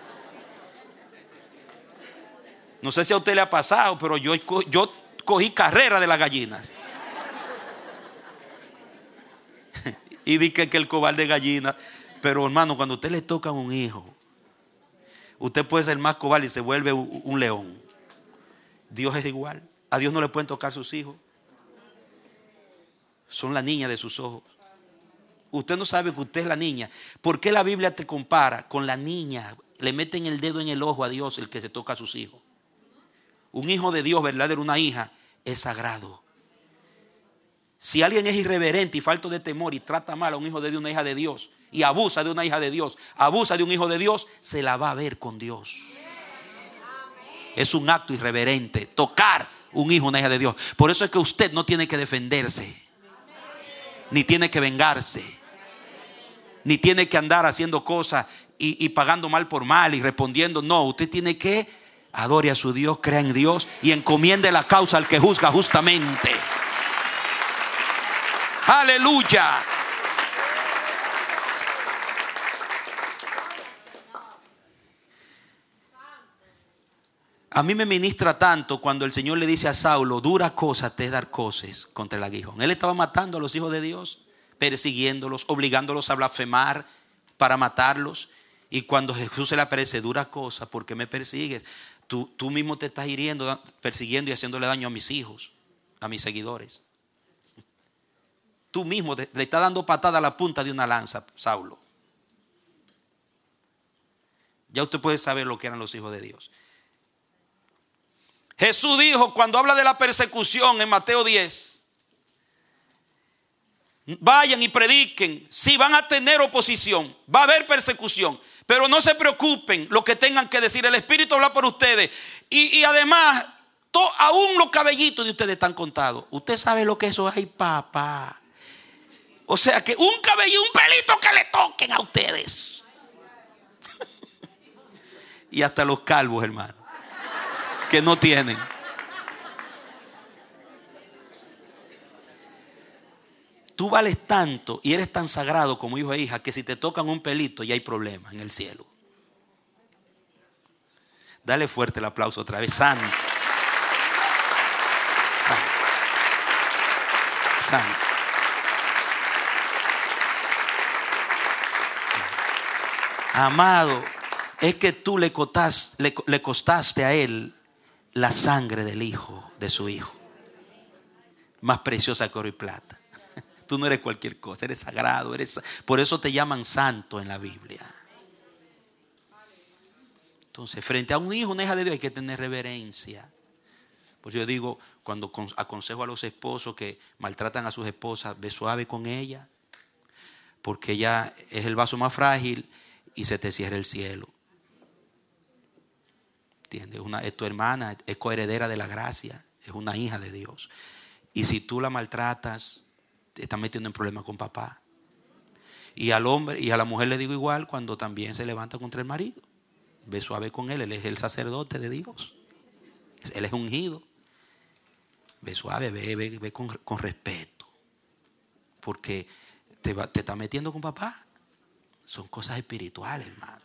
No sé si a usted le ha pasado, pero yo cogí carrera de las gallinas. Y dije que el cobarde gallina. Pero hermano, cuando usted le toca a un hijo, usted puede ser más cobarde y se vuelve un león. Dios es igual. A Dios no le pueden tocar sus hijos. Son la niña de sus ojos. Usted no sabe que usted es la niña. ¿Por qué la Biblia te compara con la niña? Le meten el dedo en el ojo a Dios el que se toca a sus hijos. Un hijo de Dios verdadero, una hija, es sagrado. Si alguien es irreverente y falto de temor y trata mal a un hijo de Dios, una hija de Dios, y abusa de una hija de Dios, abusa de un hijo de Dios, se la va a ver con Dios. Es un acto irreverente tocar un hijo, una hija de Dios. Por eso es que usted no tiene que defenderse, ni tiene que vengarse, ni tiene que andar haciendo cosas y pagando mal por mal y respondiendo. No, usted tiene que adore a su Dios, crea en Dios y encomiende la causa al que juzga justamente. Aleluya. A mí me ministra tanto cuando el Señor le dice a Saulo: dura cosa te es dar cosas contra el aguijón. Él estaba matando a los hijos de Dios, persiguiéndolos, obligándolos a blasfemar para matarlos. Y cuando Jesús se le aparece: dura cosa, ¿por qué me persigues? Tú mismo te estás hiriendo, persiguiendo y haciéndole daño a mis hijos, a mis seguidores. Tú mismo le estás dando patada a la punta de una lanza, Saulo. Ya usted puede saber lo que eran los hijos de Dios. Jesús dijo, cuando habla de la persecución en Mateo 10: vayan y prediquen. Sí, van a tener oposición, va a haber persecución, pero no se preocupen lo que tengan que decir. El Espíritu habla por ustedes. Y además, aún los cabellitos de ustedes están contados. Usted sabe lo que eso es, ay papá. O sea que un cabello, un pelito que le toquen a ustedes. Y hasta los calvos, hermano, que no tienen. Tú vales tanto y eres tan sagrado como hijo e hija que si te tocan un pelito ya hay problema en el cielo. Dale fuerte el aplauso otra vez. Santo. Santo. Santo. Amado, es que tú le costaste a él la sangre del hijo, de su hijo, más preciosa que oro y plata. Tú no eres cualquier cosa, eres sagrado, por eso te llaman santo en la Biblia. Entonces, frente a un hijo, una hija de Dios, hay que tener reverencia. Pues yo digo, cuando aconsejo a los esposos que maltratan a sus esposas, ve suave con ella, porque ella es el vaso más frágil y se te cierra el cielo. ¿Entiendes? Es tu hermana, es coheredera de la gracia, es una hija de Dios. Y si tú la maltratas, te estás metiendo en problemas con papá. Y al hombre y a la mujer le digo igual cuando también se levanta contra el marido. Ve suave con él es el sacerdote de Dios. Él es ungido. Ve suave, ve con respeto. Porque te estás metiendo con papá. Son cosas espirituales, hermano.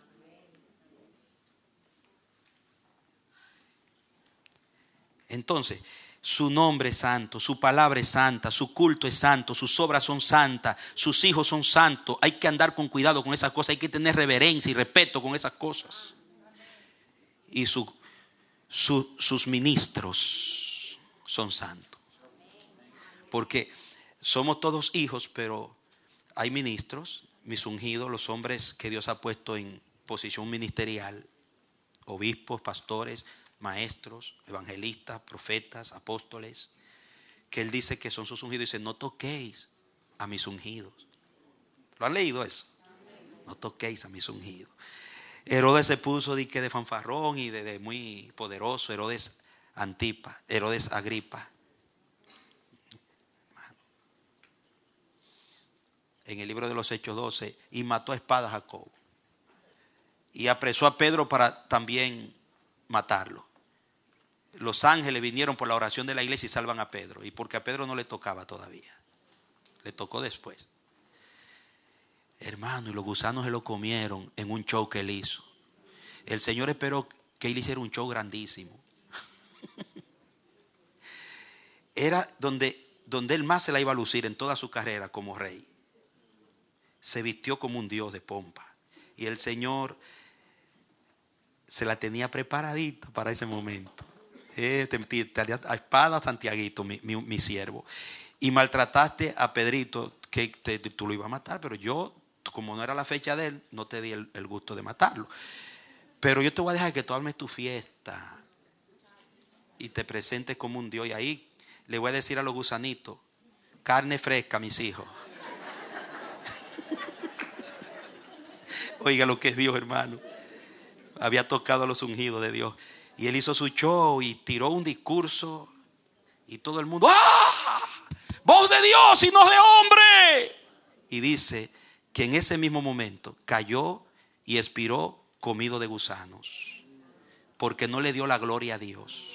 Entonces, su nombre es santo, su palabra es santa, su culto es santo, sus obras son santas, sus hijos son santos. Hay que andar con cuidado con esas cosas, hay que tener reverencia y respeto con esas cosas. Y sus ministros son santos. Porque somos todos hijos, pero hay ministros, mis ungidos, los hombres que Dios ha puesto en posición ministerial, obispos, pastores, maestros, evangelistas, profetas, apóstoles, que él dice que son sus ungidos. Dice: no toquéis a mis ungidos. ¿Lo han leído eso? No toquéis a mis ungidos. Herodes se puso de fanfarrón y de muy poderoso. Herodes Agripa. En el libro de los Hechos 12, y mató a espada a Jacobo. Y apresó a Pedro para también matarlo. Los ángeles vinieron por la oración de la iglesia y salvan a Pedro. Y porque a Pedro no le tocaba todavía, le tocó después. Hermano, y los gusanos se lo comieron en un show que él hizo. El Señor esperó que él hiciera un show grandísimo. Era donde él más se la iba a lucir en toda su carrera como rey. Se vistió como un dios de pompa. Y el Señor se la tenía preparadita para ese momento. A espada, Santiaguito, mi siervo. Y maltrataste a Pedrito, que tú lo ibas a matar, pero yo, como no era la fecha de él, no te di el gusto de matarlo. Pero yo te voy a dejar que tú armes tu fiesta y te presentes como un Dios. Y ahí le voy a decir a los gusanitos: Carne fresca, mis hijos. Oiga lo que es Dios, hermano. Había tocado a los ungidos de Dios. Y él hizo su show y tiró un discurso. Y todo el mundo, ¡ah! ¡Voz de Dios y no de hombre! Y dice que en ese mismo momento cayó y expiró comido de gusanos. Porque no le dio la gloria a Dios.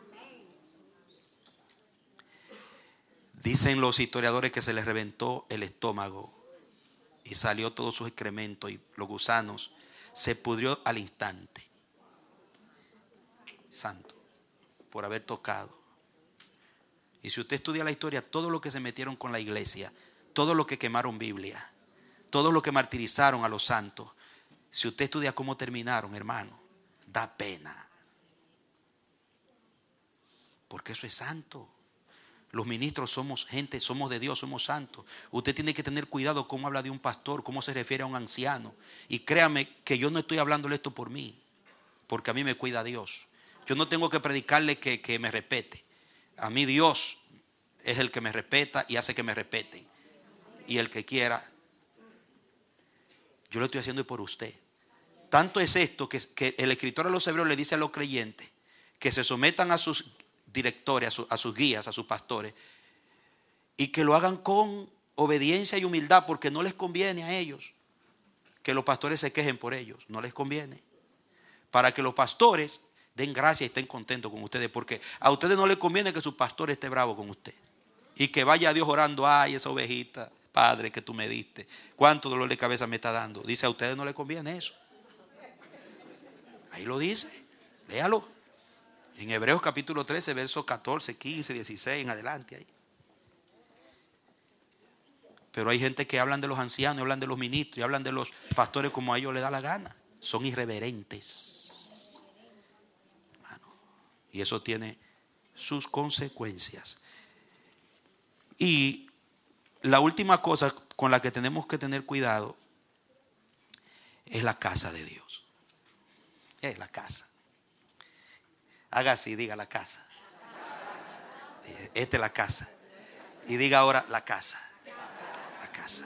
Dicen los historiadores que se le reventó el estómago. Y salió todos sus excrementos y los gusanos. Se pudrió al instante. Santo. Por haber tocado. Y si usted estudia la historia, todo lo que se metieron con la iglesia, todo lo que quemaron Biblia, todo lo que martirizaron a los santos, si usted estudia cómo terminaron, hermano, da pena. Porque eso es santo. Los ministros somos gente, somos de Dios, somos santos. Usted tiene que tener cuidado cómo habla de un pastor, cómo se refiere a un anciano. Y créame que yo no estoy hablándole esto por mí, porque a mí me cuida Dios. Yo no tengo que predicarle que me respete. A mí Dios es el que me respeta y hace que me respeten. Y el que quiera, yo lo estoy haciendo por usted. Tanto es esto que el escritor de los Hebreos le dice a los creyentes que se sometan a sus directores, a sus guías, a sus pastores, y que lo hagan con obediencia y humildad, porque no les conviene a ellos que los pastores se quejen por ellos. No les conviene. Para que los pastores den gracia y estén contentos con ustedes, porque a ustedes no les conviene que su pastor esté bravo con usted y que vaya a Dios orando, ay, esa ovejita, Padre, que tú me diste, cuánto dolor de cabeza me está dando. Dice, a ustedes no les conviene eso. Ahí lo dice, léalo en Hebreos capítulo 13, versos 14, 15, 16 en adelante ahí. Pero hay gente que hablan de los ancianos, hablan de los ministros y hablan de los pastores como a ellos les da la gana. Son irreverentes. Y eso tiene sus consecuencias. Y la última cosa con la que tenemos que tener cuidado es la casa de Dios. Es la casa. Haga así, diga la casa. Esta es la casa. Y diga ahora la casa. La casa.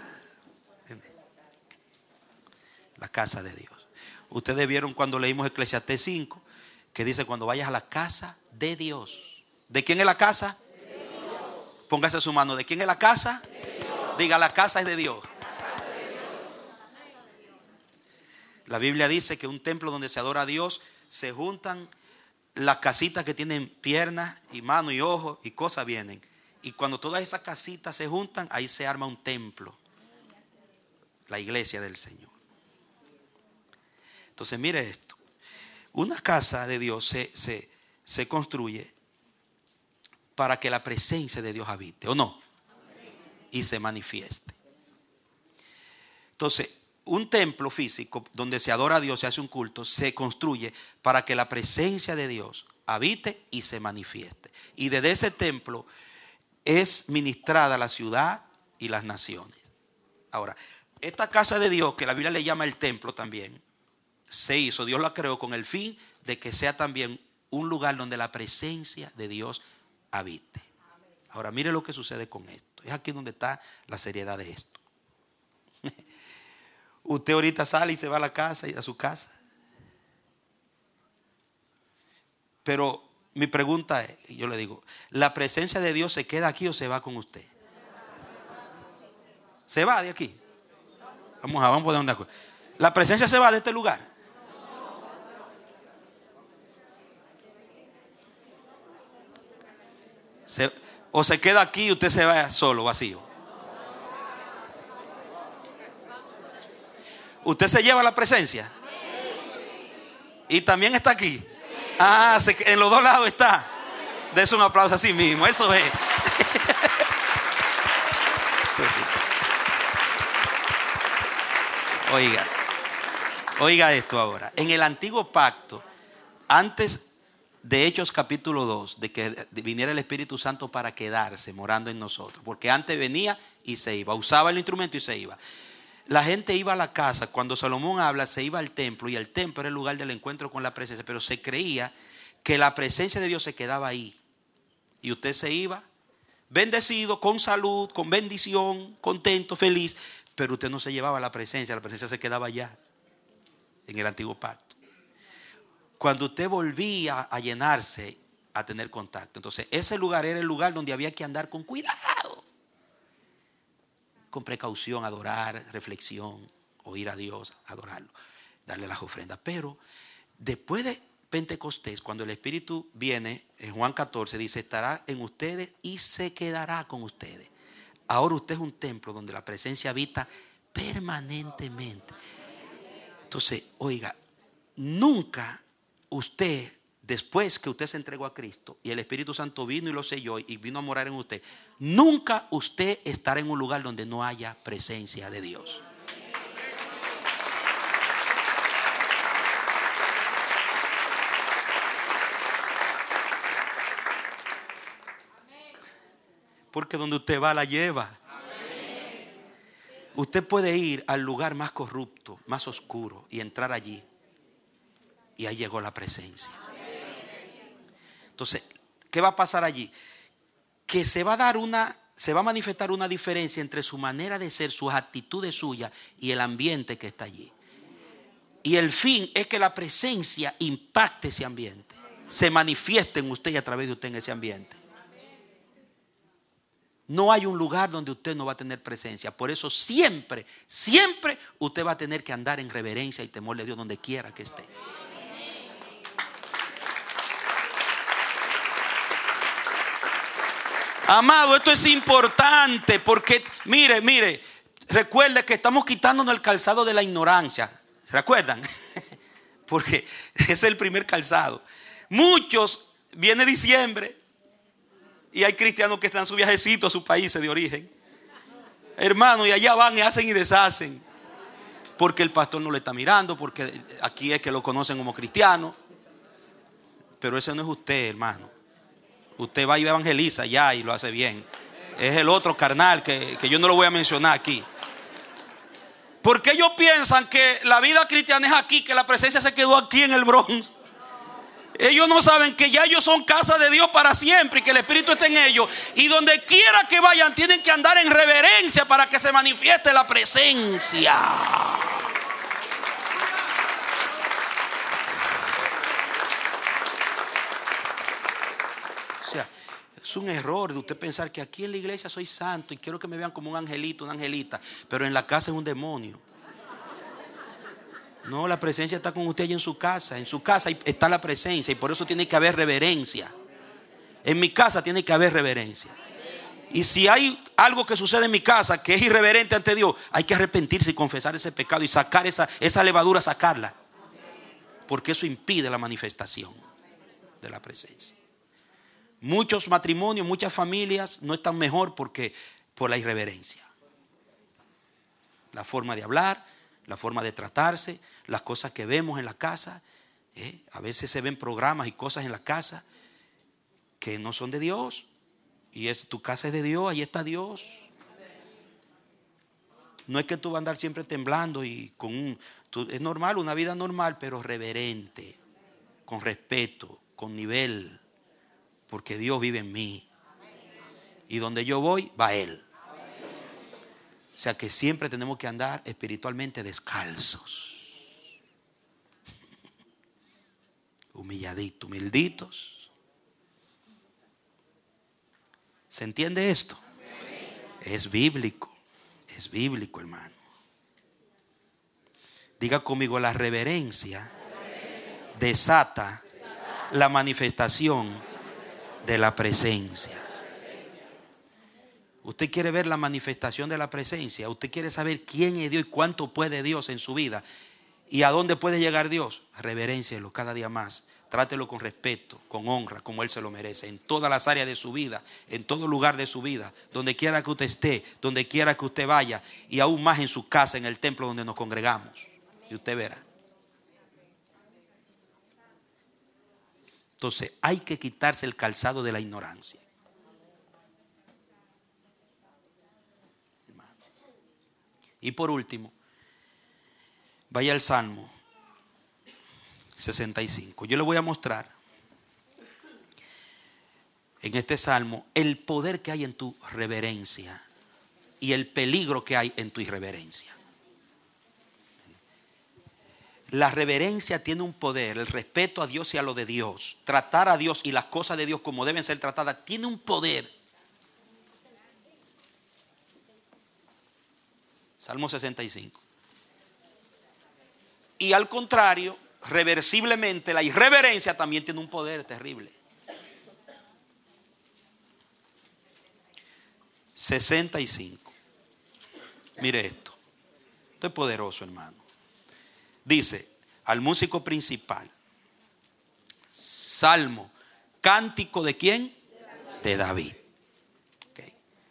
La casa de Dios. Ustedes vieron cuando leímos Eclesiastés 5. Que dice cuando vayas a la casa de Dios. ¿De quién es la casa? De Dios. Póngase su mano. ¿De quién es la casa? De Dios. Diga, la casa es de Dios. La Biblia dice que un templo donde se adora a Dios se juntan las casitas que tienen piernas y manos y ojos y cosas vienen. Y cuando todas esas casitas se juntan, ahí se arma un templo. La iglesia del Señor. Entonces mire esto. Una casa de Dios se construye para que la presencia de Dios habite, ¿o no? Y se manifieste. Entonces, un templo físico donde se adora a Dios, se hace un culto, se construye para que la presencia de Dios habite y se manifieste. Y desde ese templo es ministrada la ciudad y las naciones. Ahora, esta casa de Dios, que la Biblia le llama el templo también, se hizo, Dios la creó con el fin de que sea también un lugar donde la presencia de Dios habite. Ahora mire lo que sucede con esto. Es aquí donde está la seriedad de esto. Usted ahorita sale y se va a la casa y a su casa. Pero mi pregunta es, yo le digo, ¿la presencia de Dios se queda aquí o se va con usted? ¿Se va de aquí? Vamos a poner una cosa. ¿La presencia se va de este lugar? O se queda aquí y usted se va solo, vacío. ¿Usted se lleva la presencia? Y también está aquí. Ah, en los dos lados está. Dese un aplauso a sí mismo. Eso es. Oiga esto ahora. En el antiguo pacto, antes de Hechos capítulo 2, de que viniera el Espíritu Santo para quedarse morando en nosotros, porque antes venía y se iba, usaba el instrumento y se iba. La gente iba a la casa, cuando Salomón habla, se iba al templo, y el templo era el lugar del encuentro con la presencia, pero se creía que la presencia de Dios se quedaba ahí, y usted se iba, bendecido, con salud, con bendición, contento, feliz. Pero usted no se llevaba la presencia se quedaba allá, en el antiguo pacto. Cuando usted volvía a llenarse, a tener contacto, entonces ese lugar era el lugar donde había que andar con cuidado, con precaución, adorar, reflexión, oír a Dios, adorarlo, darle las ofrendas. Pero después de Pentecostés, cuando el Espíritu viene, en Juan 14 dice, estará en ustedes y se quedará con ustedes. Ahora usted es un templo donde la presencia habita permanentemente. Entonces, oiga, nunca usted, después que usted se entregó a Cristo y el Espíritu Santo vino y lo selló y vino a morar en usted, nunca usted estará en un lugar donde no haya presencia de Dios. Porque donde usted va la lleva. Usted puede ir al lugar más corrupto, más oscuro y entrar allí. Y ahí llegó la presencia. Entonces, ¿qué va a pasar allí? Que se va a manifestar una diferencia entre su manera de ser, sus actitudes suyas y el ambiente que está allí. Y el fin es que la presencia impacte ese ambiente, se manifieste en usted y a través de usted en ese ambiente. No hay un lugar donde usted no va a tener presencia. Por eso siempre usted va a tener que andar en reverencia y temor de Dios donde quiera que esté. Amado, esto es importante porque, mire, recuerde que estamos quitándonos el calzado de la ignorancia. ¿Se recuerdan? Porque es el primer calzado. Muchos, viene diciembre y hay cristianos que están su viajecito a sus países de origen. Hermano, y allá van y hacen y deshacen. Porque el pastor no le está mirando, porque aquí es que lo conocen como cristiano. Pero ese no es usted, hermano. Usted va y evangeliza allá y lo hace bien. Es el otro carnal que yo no lo voy a mencionar aquí. ¿Por qué ellos piensan que la vida cristiana es aquí, que la presencia se quedó aquí en el Bronx? Ellos no saben que ya ellos son casa de Dios para siempre y que el Espíritu está en ellos. Y donde quiera que vayan tienen que andar en reverencia para que se manifieste la presencia. O sea, es un error de usted pensar que aquí en la iglesia soy santo y quiero que me vean como un angelito, una angelita, pero en la casa es un demonio. No, la presencia está con usted allí en su casa. En su casa está la presencia y por eso tiene que haber reverencia. En mi casa tiene que haber reverencia. Y si hay algo que sucede en mi casa que es irreverente ante Dios, hay que arrepentirse y confesar ese pecado y sacar esa levadura, sacarla. Porque eso impide la manifestación de la presencia. Muchos matrimonios, muchas familias no están mejor por la irreverencia. La forma de hablar, la forma de tratarse, las cosas que vemos en la casa. A veces se ven programas y cosas en la casa que no son de Dios. Y tu casa es de Dios, ahí está Dios. No es que tú vas a andar siempre temblando y es normal, una vida normal, pero reverente, con respeto, con nivel, porque Dios vive en mí. Y donde yo voy, va Él. O sea que siempre tenemos que andar espiritualmente descalzos. Humilditos. ¿Se entiende esto? Es bíblico, hermano. Diga conmigo, la reverencia desata la manifestación de la presencia. Usted quiere ver la manifestación de la presencia. Usted quiere saber quién es Dios y cuánto puede Dios en su vida. ¿Y a dónde puede llegar Dios? Reveréncielo cada día más. Trátelo con respeto, con honra, como Él se lo merece. En todas las áreas de su vida, en todo lugar de su vida. Donde quiera que usted esté, donde quiera que usted vaya. Y aún más en su casa, en el templo donde nos congregamos. Y usted verá. Entonces hay que quitarse el calzado de la ignorancia. Y por último, vaya al Salmo 65. Yo le voy a mostrar en este salmo el poder que hay en tu reverencia y el peligro que hay en tu irreverencia. La reverencia tiene un poder, el respeto a Dios y a lo de Dios, tratar a Dios y las cosas de Dios como deben ser tratadas, tiene un poder. Salmo 65. Y al contrario, reversiblemente, la irreverencia también tiene un poder terrible. 65. Mire esto. Esto es poderoso, hermano. Dice al músico principal, salmo, cántico de ¿quién? De David. Okay.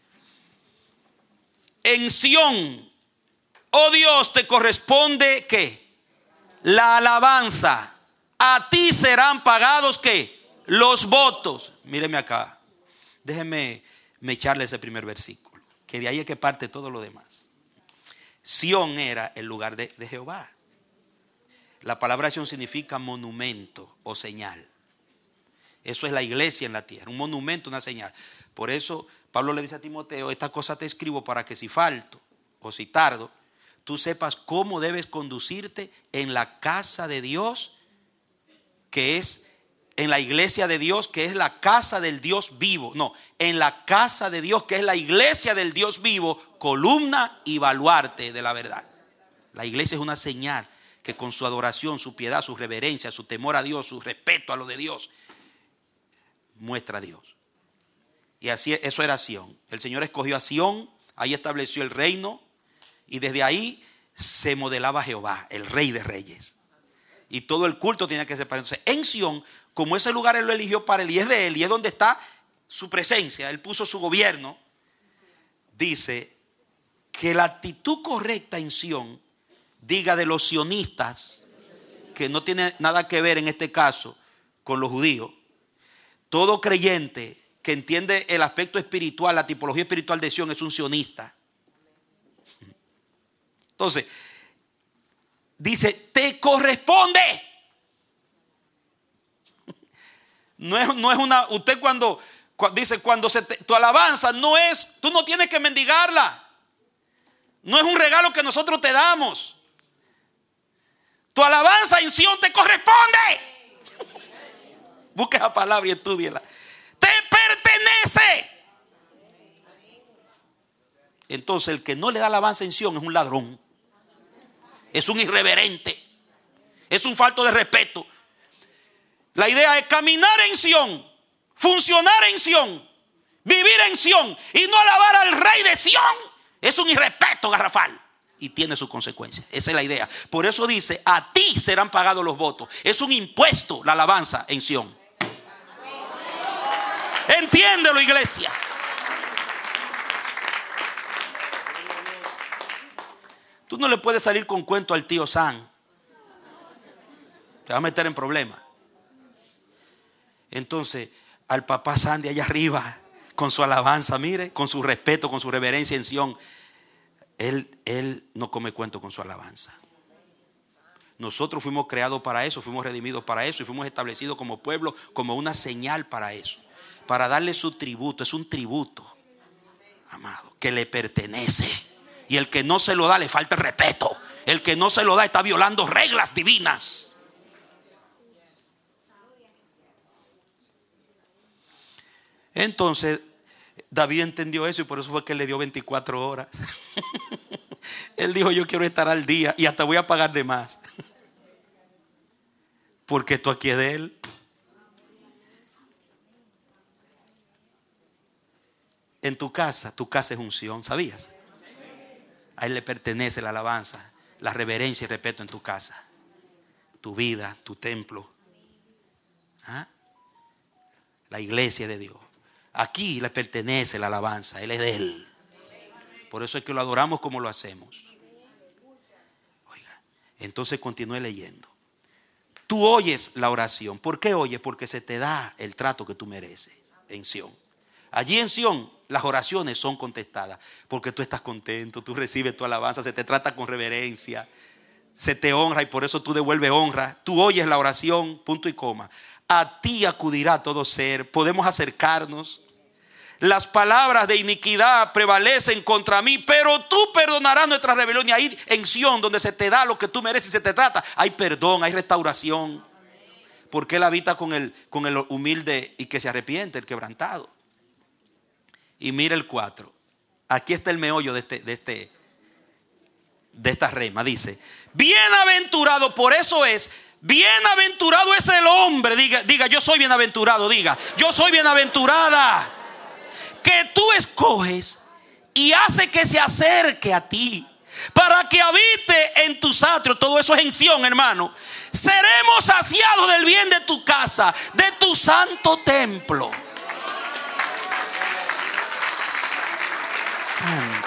En Sión, oh Dios, te corresponde ¿qué? La alabanza. A ti serán pagados ¿qué? Los votos. Míreme acá. Déjenme echarle ese primer versículo, que de ahí es que parte todo lo demás. Sión era el lugar de Jehová. La palabra Sión significa monumento o señal. Eso es la iglesia en la tierra, un monumento, una señal. Por eso Pablo le dice a Timoteo, esta cosa te escribo para que si falto o si tardo, tú sepas cómo debes conducirte en la casa de Dios, que es en la iglesia de Dios, que es la casa del Dios vivo. No, en la casa de Dios, que es la iglesia del Dios vivo, columna y baluarte de la verdad. La iglesia es una señal que con su adoración, su piedad, su reverencia, su temor a Dios, su respeto a lo de Dios, muestra a Dios. Y así, eso era Sión. El Señor escogió a Sión, ahí estableció el reino, y desde ahí se modelaba Jehová, el Rey de Reyes. Y todo el culto tenía que ser para él. Entonces, en Sión, como ese lugar él lo eligió para él y es de él, y es donde está su presencia, él puso su gobierno, dice que la actitud correcta en Sión, diga de los sionistas, que no tiene nada que ver en este caso con los judíos, todo creyente que entiende el aspecto espiritual, la tipología espiritual de Sión es un sionista. Entonces, dice, te corresponde. No es una, usted cuando dice, tu alabanza no es, tú no tienes que mendigarla. No es un regalo que nosotros te damos. Tu alabanza en Sión te corresponde. Busque la palabra y estúdiela. Te pertenece. Entonces el que no le da alabanza en Sión es un ladrón, es un irreverente, es un falto de respeto. La idea es caminar en Sión, funcionar en Sión, vivir en Sión y no alabar al Rey de Sión. Es un irrespeto garrafal y tiene sus consecuencias. Esa es la idea. Por eso dice, a ti serán pagados los votos. Es un impuesto la alabanza en Sión. Entiéndelo, iglesia. Tú no le puedes salir con cuento al tío San. Te va a meter en problemas. Entonces, al papá San de allá arriba, con su alabanza, mire, con su respeto, con su reverencia en Sión, él no come cuento con su alabanza. Nosotros fuimos creados para eso, fuimos redimidos para eso y fuimos establecidos como pueblo, como una señal para eso, para darle su tributo. Es un tributo, amado, que le pertenece. Y el que no se lo da le falta el respeto. El que no se lo da está violando reglas divinas. Entonces David entendió eso y por eso fue que él le dio 24 horas. Él dijo, yo quiero estar al día y hasta voy a pagar de más. Porque esto aquí es de él. En tu casa es un Sión, ¿sabías? A él le pertenece la alabanza, la reverencia y respeto en tu casa, tu vida, tu templo. ¿Ah? La iglesia de Dios. Aquí le pertenece la alabanza, él es de él. Por eso es que lo adoramos como lo hacemos. Oiga, entonces continúe leyendo. Tú oyes la oración. ¿Por qué oyes? Porque se te da el trato que tú mereces en Sión. Allí en Sión las oraciones son contestadas porque tú estás contento, tú recibes tu alabanza, se te trata con reverencia, se te honra y por eso tú devuelves honra. Tú oyes la oración, punto y coma. A ti acudirá todo ser. Podemos acercarnos. Las palabras de iniquidad prevalecen contra mí, pero tú perdonarás nuestras rebeliones. Y ahí en Sión, donde se te da lo que tú mereces y se te trata, hay perdón, hay restauración. Porque Él habita con el humilde y que se arrepiente, el quebrantado. Y mira el 4. Aquí está el meollo de esta rema. Dice: bienaventurado, por eso es, bienaventurado es el hombre. Diga, yo soy bienaventurado. Diga, yo soy bienaventurada. Que tú escoges y hace que se acerque a ti, para que habite en tus atrios. Todo eso es en Sión, hermano. Seremos saciados del bien de tu casa, de tu santo templo. Santo.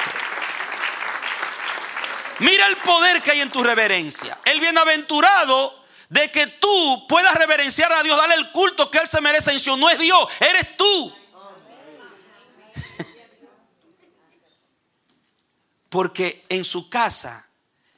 Mira el poder que hay en tu reverencia. El bienaventurado de que tú puedas reverenciar a Dios, darle el culto que Él se merece en Sión. No es Dios, eres tú. Porque en su casa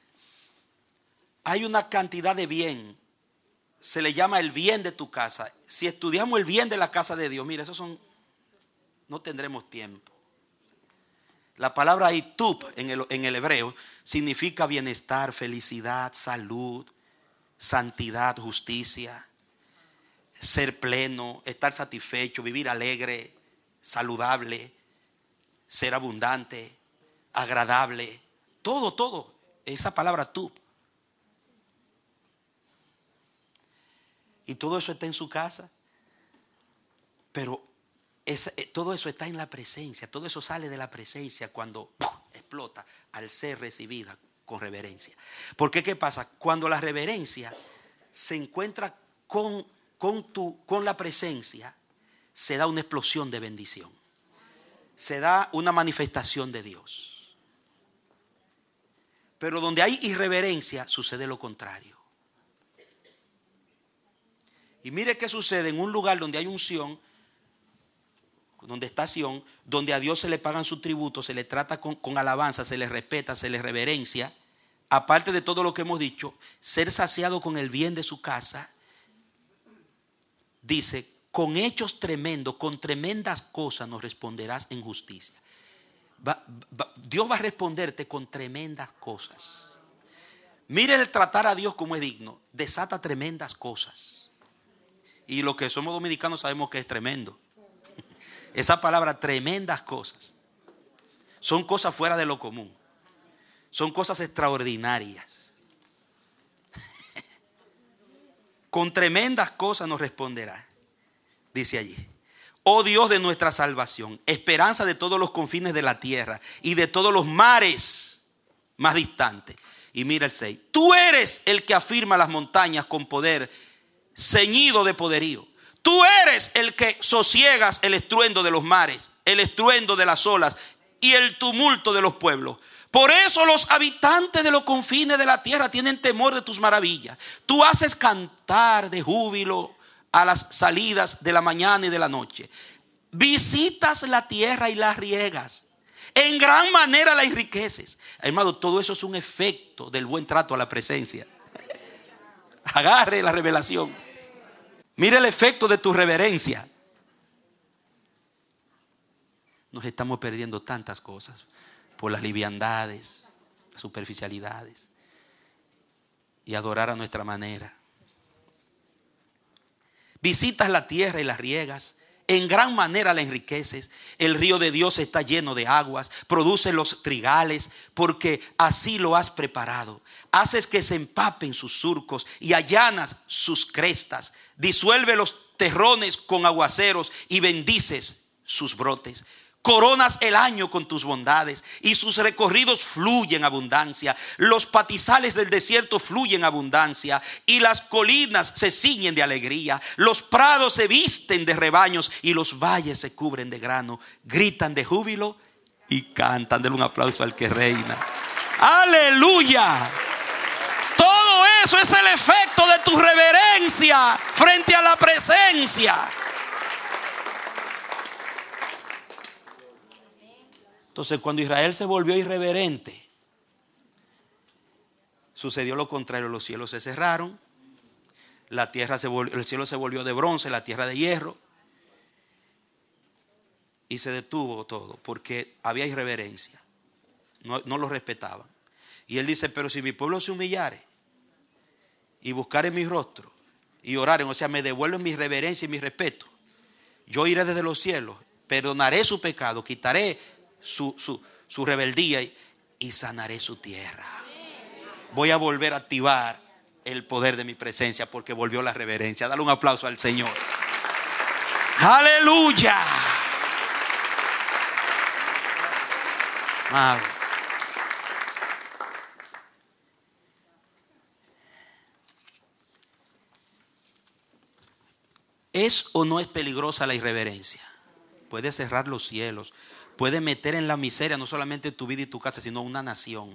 hay una cantidad de bien. Se le llama el bien de tu casa. Si estudiamos el bien de la casa de Dios, mira, no tendremos tiempo. La palabra ahí, tub, en el hebreo, significa bienestar, felicidad, salud, santidad, justicia, ser pleno, estar satisfecho, vivir alegre, saludable, ser abundante, agradable, todo, esa palabra tú. Y todo eso está en su casa, pero todo eso está en la presencia, todo eso sale de la presencia cuando explota al ser recibida con reverencia. Porque ¿qué pasa? Cuando la reverencia se encuentra con la presencia, se da una explosión de bendición, se da una manifestación de Dios. Pero donde hay irreverencia sucede lo contrario. Y mire qué sucede en un lugar donde hay unción, donde está Sión, donde a Dios se le pagan sus tributos, se le trata con alabanza, se le respeta, se le reverencia. Aparte de todo lo que hemos dicho, ser saciado con el bien de su casa. Dice, con hechos tremendos, con tremendas cosas nos responderás en justicia. Dios va a responderte con tremendas cosas. Mire el tratar a Dios como es digno. Desata tremendas cosas. Y los que somos dominicanos sabemos que es tremendo. Esa palabra, tremendas cosas, son cosas fuera de lo común. Son cosas extraordinarias. Con tremendas cosas nos responderá. Dice allí: oh Dios de nuestra salvación, esperanza de todos los confines de la tierra y de todos los mares más distantes. Y mira el 6. Tú eres el que afirma las montañas con poder, ceñido de poderío. Tú eres el que sosiegas el estruendo de los mares, el estruendo de las olas y el tumulto de los pueblos. Por eso los habitantes de los confines de la tierra tienen temor de tus maravillas. Tú haces cantar de júbilo a las salidas de la mañana y de la noche. Visitas la tierra y la riegas. En gran manera la enriqueces. Hermano, todo eso es un efecto del buen trato a la presencia. Agarre la revelación. Mira el efecto de tu reverencia. Nos estamos perdiendo tantas cosas por las liviandades, las superficialidades y adorar a nuestra manera. Visitas la tierra y la riegas, en gran manera la enriqueces. El río de Dios está lleno de aguas, produce los trigales, porque así lo has preparado. Haces que se empapen sus surcos y allanas sus crestas. Disuelve los terrones con aguaceros y bendices sus brotes. Coronas el año con tus bondades y sus recorridos fluyen abundancia. Los patizales del desierto fluyen abundancia y las colinas se ciñen de alegría. Los prados se visten de rebaños y los valles se cubren de grano. Gritan de júbilo y cantan. Denle un aplauso al que reina. ¡Aleluya! Todo eso es el efecto de tu reverencia frente a la presencia. Entonces, cuando Israel se volvió irreverente, sucedió lo contrario. Los cielos se cerraron, el cielo se volvió de bronce, la tierra de hierro. Y se detuvo todo porque había irreverencia. No lo respetaban. Y él dice, pero si mi pueblo se humillare y buscare mi rostro y oraren, o sea, me devuelven mi reverencia y mi respeto, yo iré desde los cielos, perdonaré su pecado, quitaré su rebeldía y sanaré su tierra. Voy a volver a activar el poder de mi presencia porque volvió la reverencia. Dale un aplauso al Señor. Aleluya. Wow. ¿Es o no es peligrosa la irreverencia? Puede cerrar los cielos, puede meter en la miseria no solamente tu vida y tu casa, sino una nación.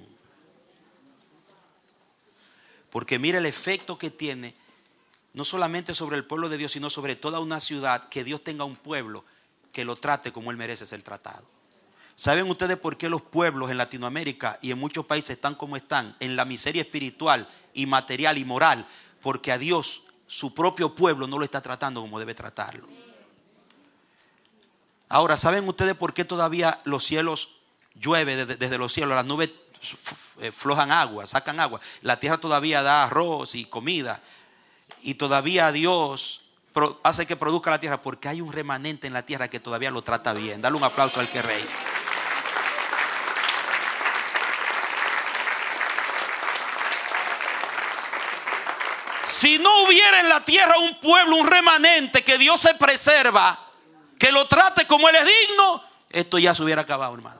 Porque mira el efecto que tiene, no solamente sobre el pueblo de Dios, sino sobre toda una ciudad, que Dios tenga un pueblo que lo trate como Él merece ser tratado. ¿Saben ustedes por qué los pueblos en Latinoamérica y en muchos países están como están? En la miseria espiritual y material y moral. Porque a Dios, su propio pueblo, no lo está tratando como debe tratarlo. Ahora, ¿saben ustedes por qué todavía los cielos llueve desde los cielos? Las nubes flojan agua, sacan agua. La tierra todavía da arroz y comida. Y todavía Dios hace que produzca la tierra porque hay un remanente en la tierra que todavía lo trata bien. Dale un aplauso al que rey. Si no hubiera en la tierra un pueblo, un remanente que Dios se preserva, que lo trate como Él es digno, esto ya se hubiera acabado, hermano.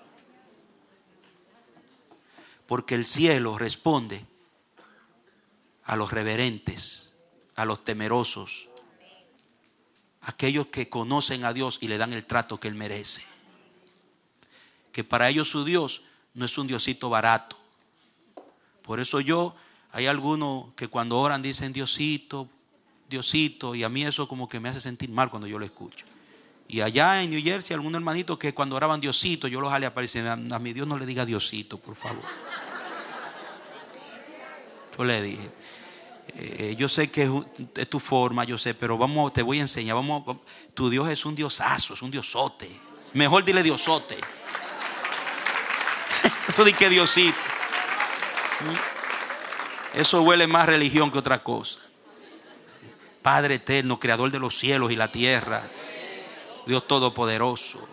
Porque el cielo responde a los reverentes, a los temerosos, a aquellos que conocen a Dios y le dan el trato que Él merece. Que para ellos su Dios no es un diosito barato. Por eso hay algunos que cuando oran dicen Diosito, Diosito, y a mí eso como que me hace sentir mal cuando yo lo escucho. Y allá en New Jersey, algunos hermanitos que cuando oraban Diosito, yo los jalé a parecer, a mi Dios no le diga Diosito, por favor. Yo le dije, yo sé que es tu forma, yo sé, pero te voy a enseñar. Tu Dios es un diosazo, es un diosote. Mejor dile diosote. Eso de que Diosito. Eso huele más religión que otra cosa. Padre eterno, creador de los cielos y la tierra, Dios todopoderoso.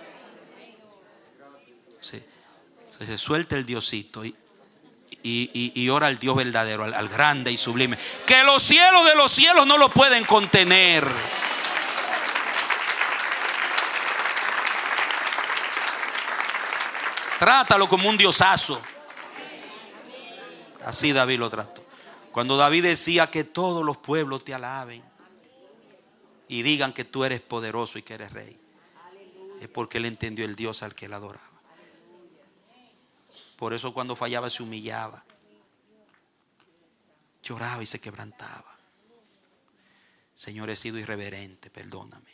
Se suelta el Diosito y ora al Dios verdadero, al grande y sublime, que los cielos de los cielos no lo pueden contener. Trátalo como un diosazo. Así David lo trató. Cuando David decía que todos los pueblos te alaben y digan que tú eres poderoso y que eres rey, es porque él entendió el Dios al que él adoraba. Por eso cuando fallaba se humillaba, lloraba y se quebrantaba. Señor, he sido irreverente, perdóname.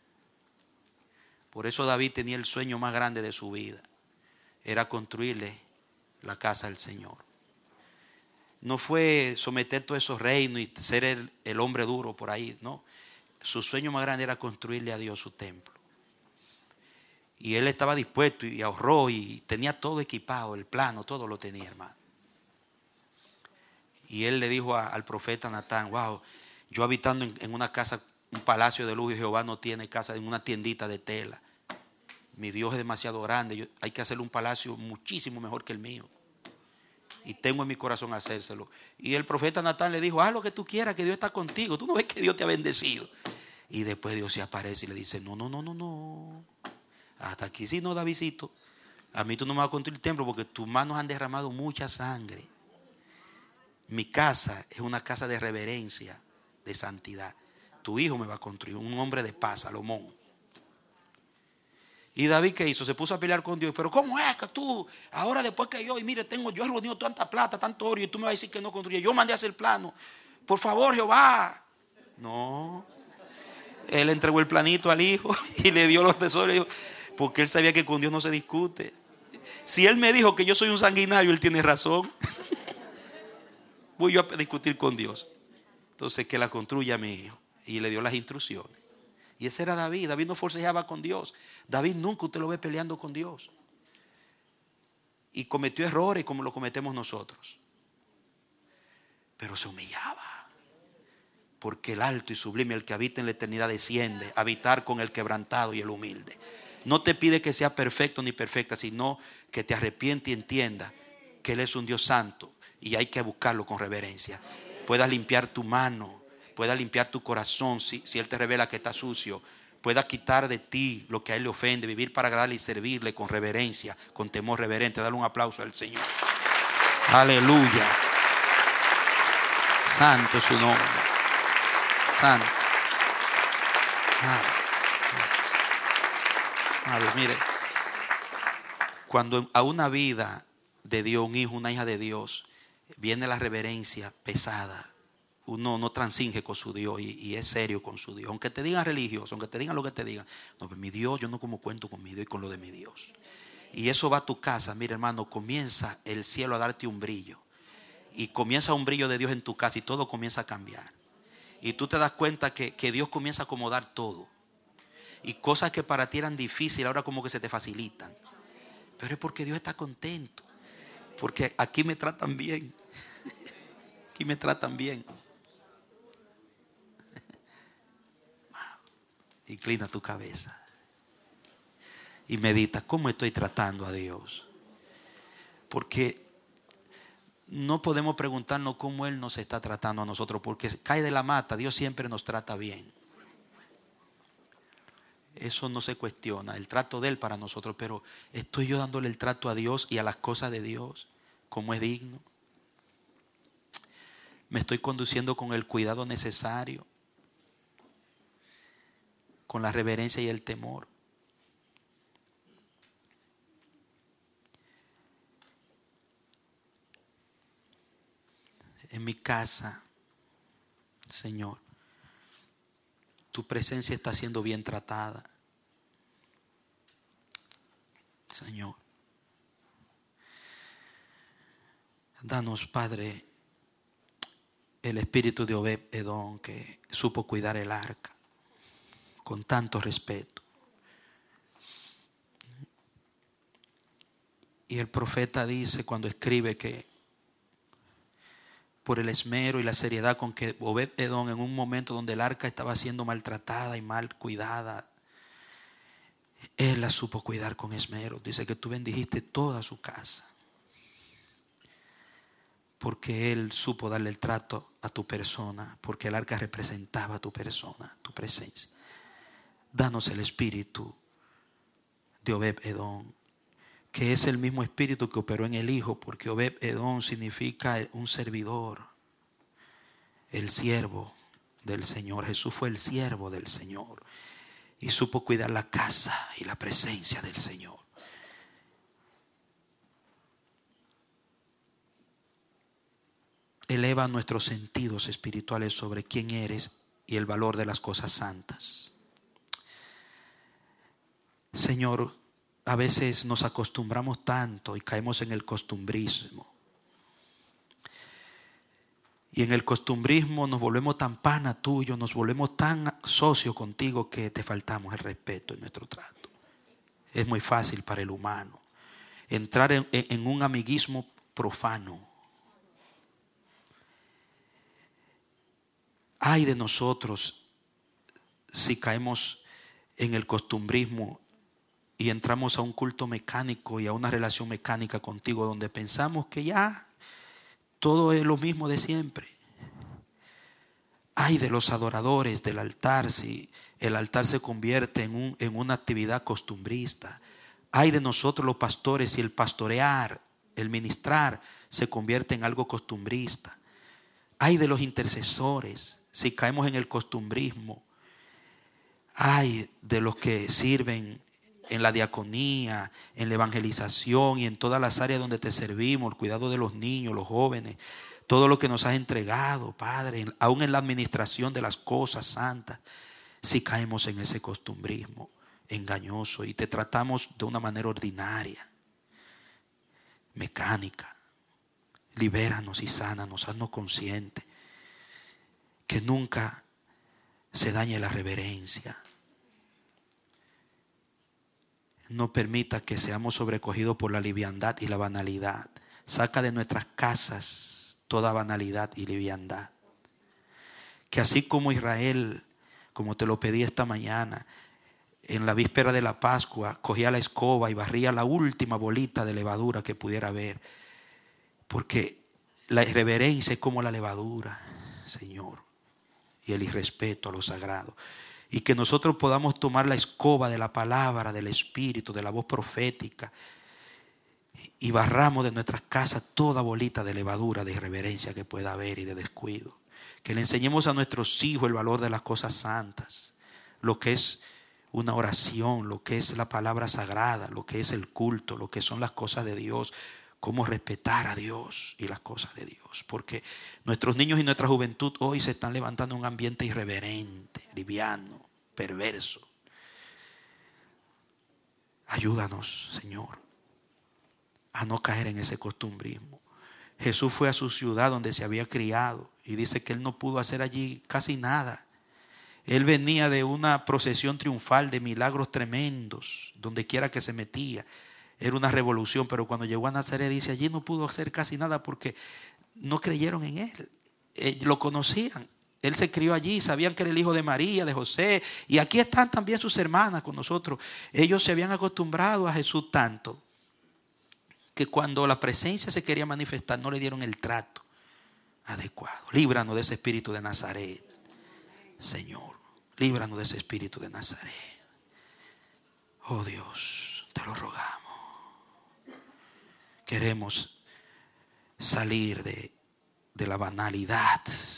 Por eso David tenía el sueño más grande de su vida, era construirle la casa al Señor. No fue someter todos esos reinos y ser el hombre duro por ahí, no. Su sueño más grande era construirle a Dios su templo. Y él estaba dispuesto y ahorró y tenía todo equipado, el plano, todo lo tenía, hermano. Y él le dijo al profeta Natán, wow, yo habitando en una casa, un palacio de luz, y Jehová no tiene casa, en una tiendita de tela. Mi Dios es demasiado grande, hay que hacerle un palacio muchísimo mejor que el mío. Y tengo en mi corazón hacérselo. Y el profeta Natán le dijo, haz lo que tú quieras, que Dios está contigo. Tú no ves que Dios te ha bendecido. Y después Dios se aparece y le dice, no. Hasta aquí sí no, Davidcito. A mí tú no me vas a construir el templo porque tus manos han derramado mucha sangre. Mi casa es una casa de reverencia, de santidad. Tu hijo me va a construir, un hombre de paz, Salomón. Y David, ¿qué hizo? Se puso a pelear con Dios. Pero ¿cómo es que tú, ahora después que yo, y mire, yo he reunido tanta plata, tanto oro, y tú me vas a decir que no construye? Yo mandé a hacer el plano. Por favor, Jehová. No. Él entregó el planito al hijo y le dio los tesoros, porque él sabía que con Dios no se discute. Si él me dijo que yo soy un sanguinario, él tiene razón. Voy yo a discutir con Dios. Entonces que la construya mi hijo. Y le dio las instrucciones. Y ese era David. David no forcejeaba con Dios. David nunca usted lo ve peleando con Dios. Y cometió errores como lo cometemos nosotros. Pero se humillaba. Porque el alto y sublime, el que habita en la eternidad, desciende a habitar con el quebrantado y el humilde. No te pide que sea perfecto ni perfecta, sino que te arrepiente y entienda que Él es un Dios santo y hay que buscarlo con reverencia. Puedas limpiar tu mano, puedas limpiar tu corazón si Él te revela que está sucio. Puedas quitar de ti lo que a Él le ofende, vivir para agradarle y servirle con reverencia, con temor reverente. Dale un aplauso al Señor. Aleluya. Santo es su nombre. Santo. Mire, cuando a una vida de Dios, un hijo, una hija de Dios, viene la reverencia pesada. Uno no transinge con su Dios y es serio con su Dios. Aunque te digan religioso, aunque te digan lo que te digan. No, pero mi Dios, yo no como cuento con mi Dios y con lo de mi Dios. Y eso va a tu casa. Mira, hermano, comienza el cielo a darte un brillo. Y comienza un brillo de Dios en tu casa y todo comienza a cambiar. Y tú te das cuenta que Dios comienza a acomodar todo. Y cosas que para ti eran difíciles ahora como que se te facilitan. Pero es porque Dios está contento. Porque aquí me tratan bien. Aquí me tratan bien. Inclina tu cabeza. Y medita, ¿cómo estoy tratando a Dios? Porque no podemos preguntarnos cómo Él nos está tratando a nosotros. Porque cae de la mata, Dios siempre nos trata bien. Eso no se cuestiona, el trato de Él para nosotros. Pero ¿estoy yo dándole el trato a Dios y a las cosas de Dios como es digno? ¿Me estoy conduciendo con el cuidado necesario? ¿Con la reverencia y el temor? En mi casa, Señor, tu presencia está siendo bien tratada. Señor, danos, Padre, el espíritu de Obed-Edom, que supo cuidar el arca con tanto respeto. Y el profeta dice cuando escribe que por el esmero y la seriedad con que Obed-Edom, en un momento donde el arca estaba siendo maltratada y mal cuidada, él la supo cuidar con esmero. Dice que tú bendijiste toda su casa, porque él supo darle el trato a tu persona, porque el arca representaba a tu persona, tu presencia. Danos el espíritu de Obed-Edom, que es el mismo espíritu que operó en el Hijo, porque Obed-Edom significa un servidor, el siervo del Señor. Jesús fue el siervo del Señor y supo cuidar la casa y la presencia del Señor. Eleva nuestros sentidos espirituales sobre quién eres y el valor de las cosas santas. Señor, a veces nos acostumbramos tanto y caemos en el costumbrismo. Y en el costumbrismo nos volvemos tan pana tuyo, nos volvemos tan socios contigo que te faltamos el respeto en nuestro trato. Es muy fácil para el humano entrar en un amiguismo profano. Ay de nosotros si caemos en el costumbrismo y entramos a un culto mecánico y a una relación mecánica contigo donde pensamos que ya todo es lo mismo de siempre. Ay de los adoradores del altar si el altar se convierte en una actividad costumbrista. Ay de nosotros los pastores si el pastorear, el ministrar se convierte en algo costumbrista. Ay de los intercesores si caemos en el costumbrismo. Ay de los que sirven en la diaconía, en la evangelización y en todas las áreas donde te servimos, el cuidado de los niños, los jóvenes, todo lo que nos has entregado, Padre, aún en la administración de las cosas santas, si caemos en ese costumbrismo engañoso y te tratamos de una manera ordinaria, mecánica. Libéranos y sánanos, haznos conscientes que nunca se dañe la reverencia. No permita que seamos sobrecogidos por la liviandad y la banalidad. Saca de nuestras casas toda banalidad y liviandad. Que así como Israel, como te lo pedí esta mañana, en la víspera de la Pascua, cogía la escoba y barría la última bolita de levadura que pudiera haber. Porque la irreverencia es como la levadura, Señor, y el irrespeto a lo sagrado. Y que nosotros podamos tomar la escoba de la palabra, del Espíritu, de la voz profética, y barramos de nuestras casas toda bolita de levadura, de irreverencia que pueda haber y de descuido. Que le enseñemos a nuestros hijos el valor de las cosas santas, lo que es una oración, lo que es la palabra sagrada, lo que es el culto, lo que son las cosas de Dios, cómo respetar a Dios y las cosas de Dios. Porque nuestros niños y nuestra juventud hoy se están levantando en un ambiente irreverente, liviano, perverso. Ayúdanos, Señor, a no caer en ese costumbrismo. Jesús fue a su ciudad donde se había criado y dice que él no pudo hacer allí casi nada. Él venía de una procesión triunfal de milagros tremendos, donde quiera que se metía. Era una revolución, pero cuando llegó a Nazaret dice, allí no pudo hacer casi nada porque no creyeron en él. Lo conocían. Él se crió allí, sabían que era el hijo de María, de José. Y aquí están también sus hermanas con nosotros. Ellos se habían acostumbrado a Jesús tanto que cuando la presencia se quería manifestar no le dieron el trato adecuado. Líbranos de ese espíritu de Nazaret, Señor. Líbranos de ese espíritu de Nazaret. Oh Dios, te lo rogamos. Queremos salir de la banalidad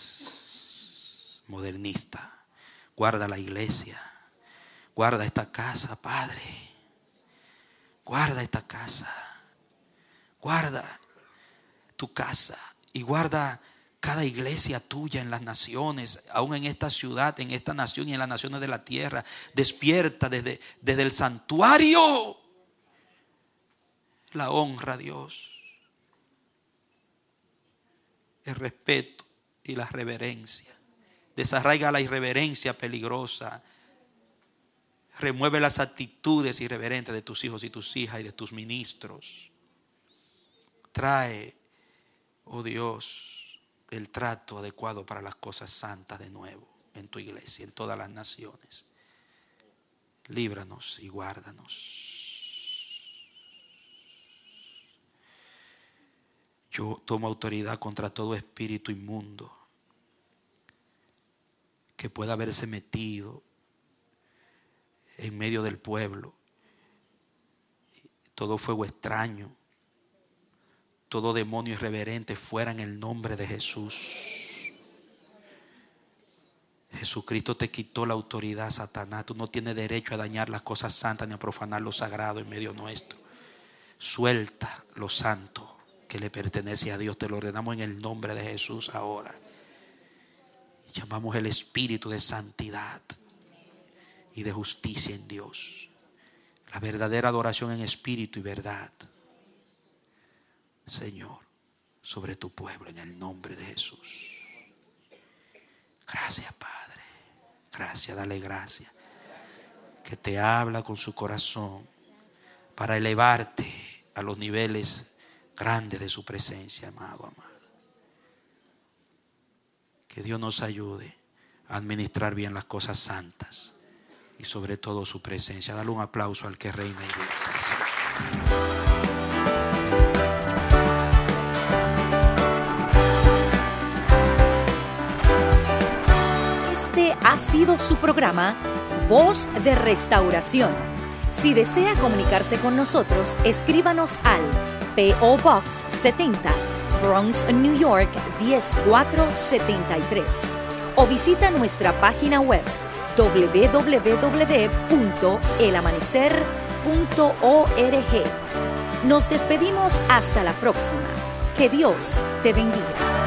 modernista. Guarda la iglesia. Guarda esta casa, Padre. Guarda esta casa. Guarda tu casa y guarda cada iglesia tuya en las naciones, aún en esta ciudad, en esta nación y en las naciones de la tierra. Despierta desde el santuario la honra a Dios, el respeto y la reverencia. Desarraiga la irreverencia peligrosa. Remueve las actitudes irreverentes de tus hijos y tus hijas y de tus ministros. Trae, oh Dios, el trato adecuado para las cosas santas de nuevo en tu iglesia, en todas las naciones. Líbranos y guárdanos. Yo tomo autoridad contra todo espíritu inmundo que pueda haberse metido en medio del pueblo. Todo fuego extraño, todo demonio irreverente fuera en el nombre de Jesús. Jesucristo te quitó la autoridad, Satanás. Tú no tienes derecho a dañar las cosas santas ni a profanar lo sagrado en medio nuestro. Suelta lo santo que le pertenece a Dios. Te lo ordenamos en el nombre de Jesús ahora. Llamamos el espíritu de santidad y de justicia en Dios. La verdadera adoración en espíritu y verdad. Señor, sobre tu pueblo en el nombre de Jesús. Gracias, Padre. Gracias, dale gracias. Que te habla con su corazón para elevarte a los niveles grandes de su presencia, amado. Que Dios nos ayude a administrar bien las cosas santas y sobre todo su presencia. Dale un aplauso al que reina y vive. Este ha sido su programa Voz de Restauración. Si desea comunicarse con nosotros, escríbanos al P.O. Box 70, Bronx, New York 10473 o visita nuestra página web www.elamanecer.org. Nos despedimos hasta la próxima. Que Dios te bendiga.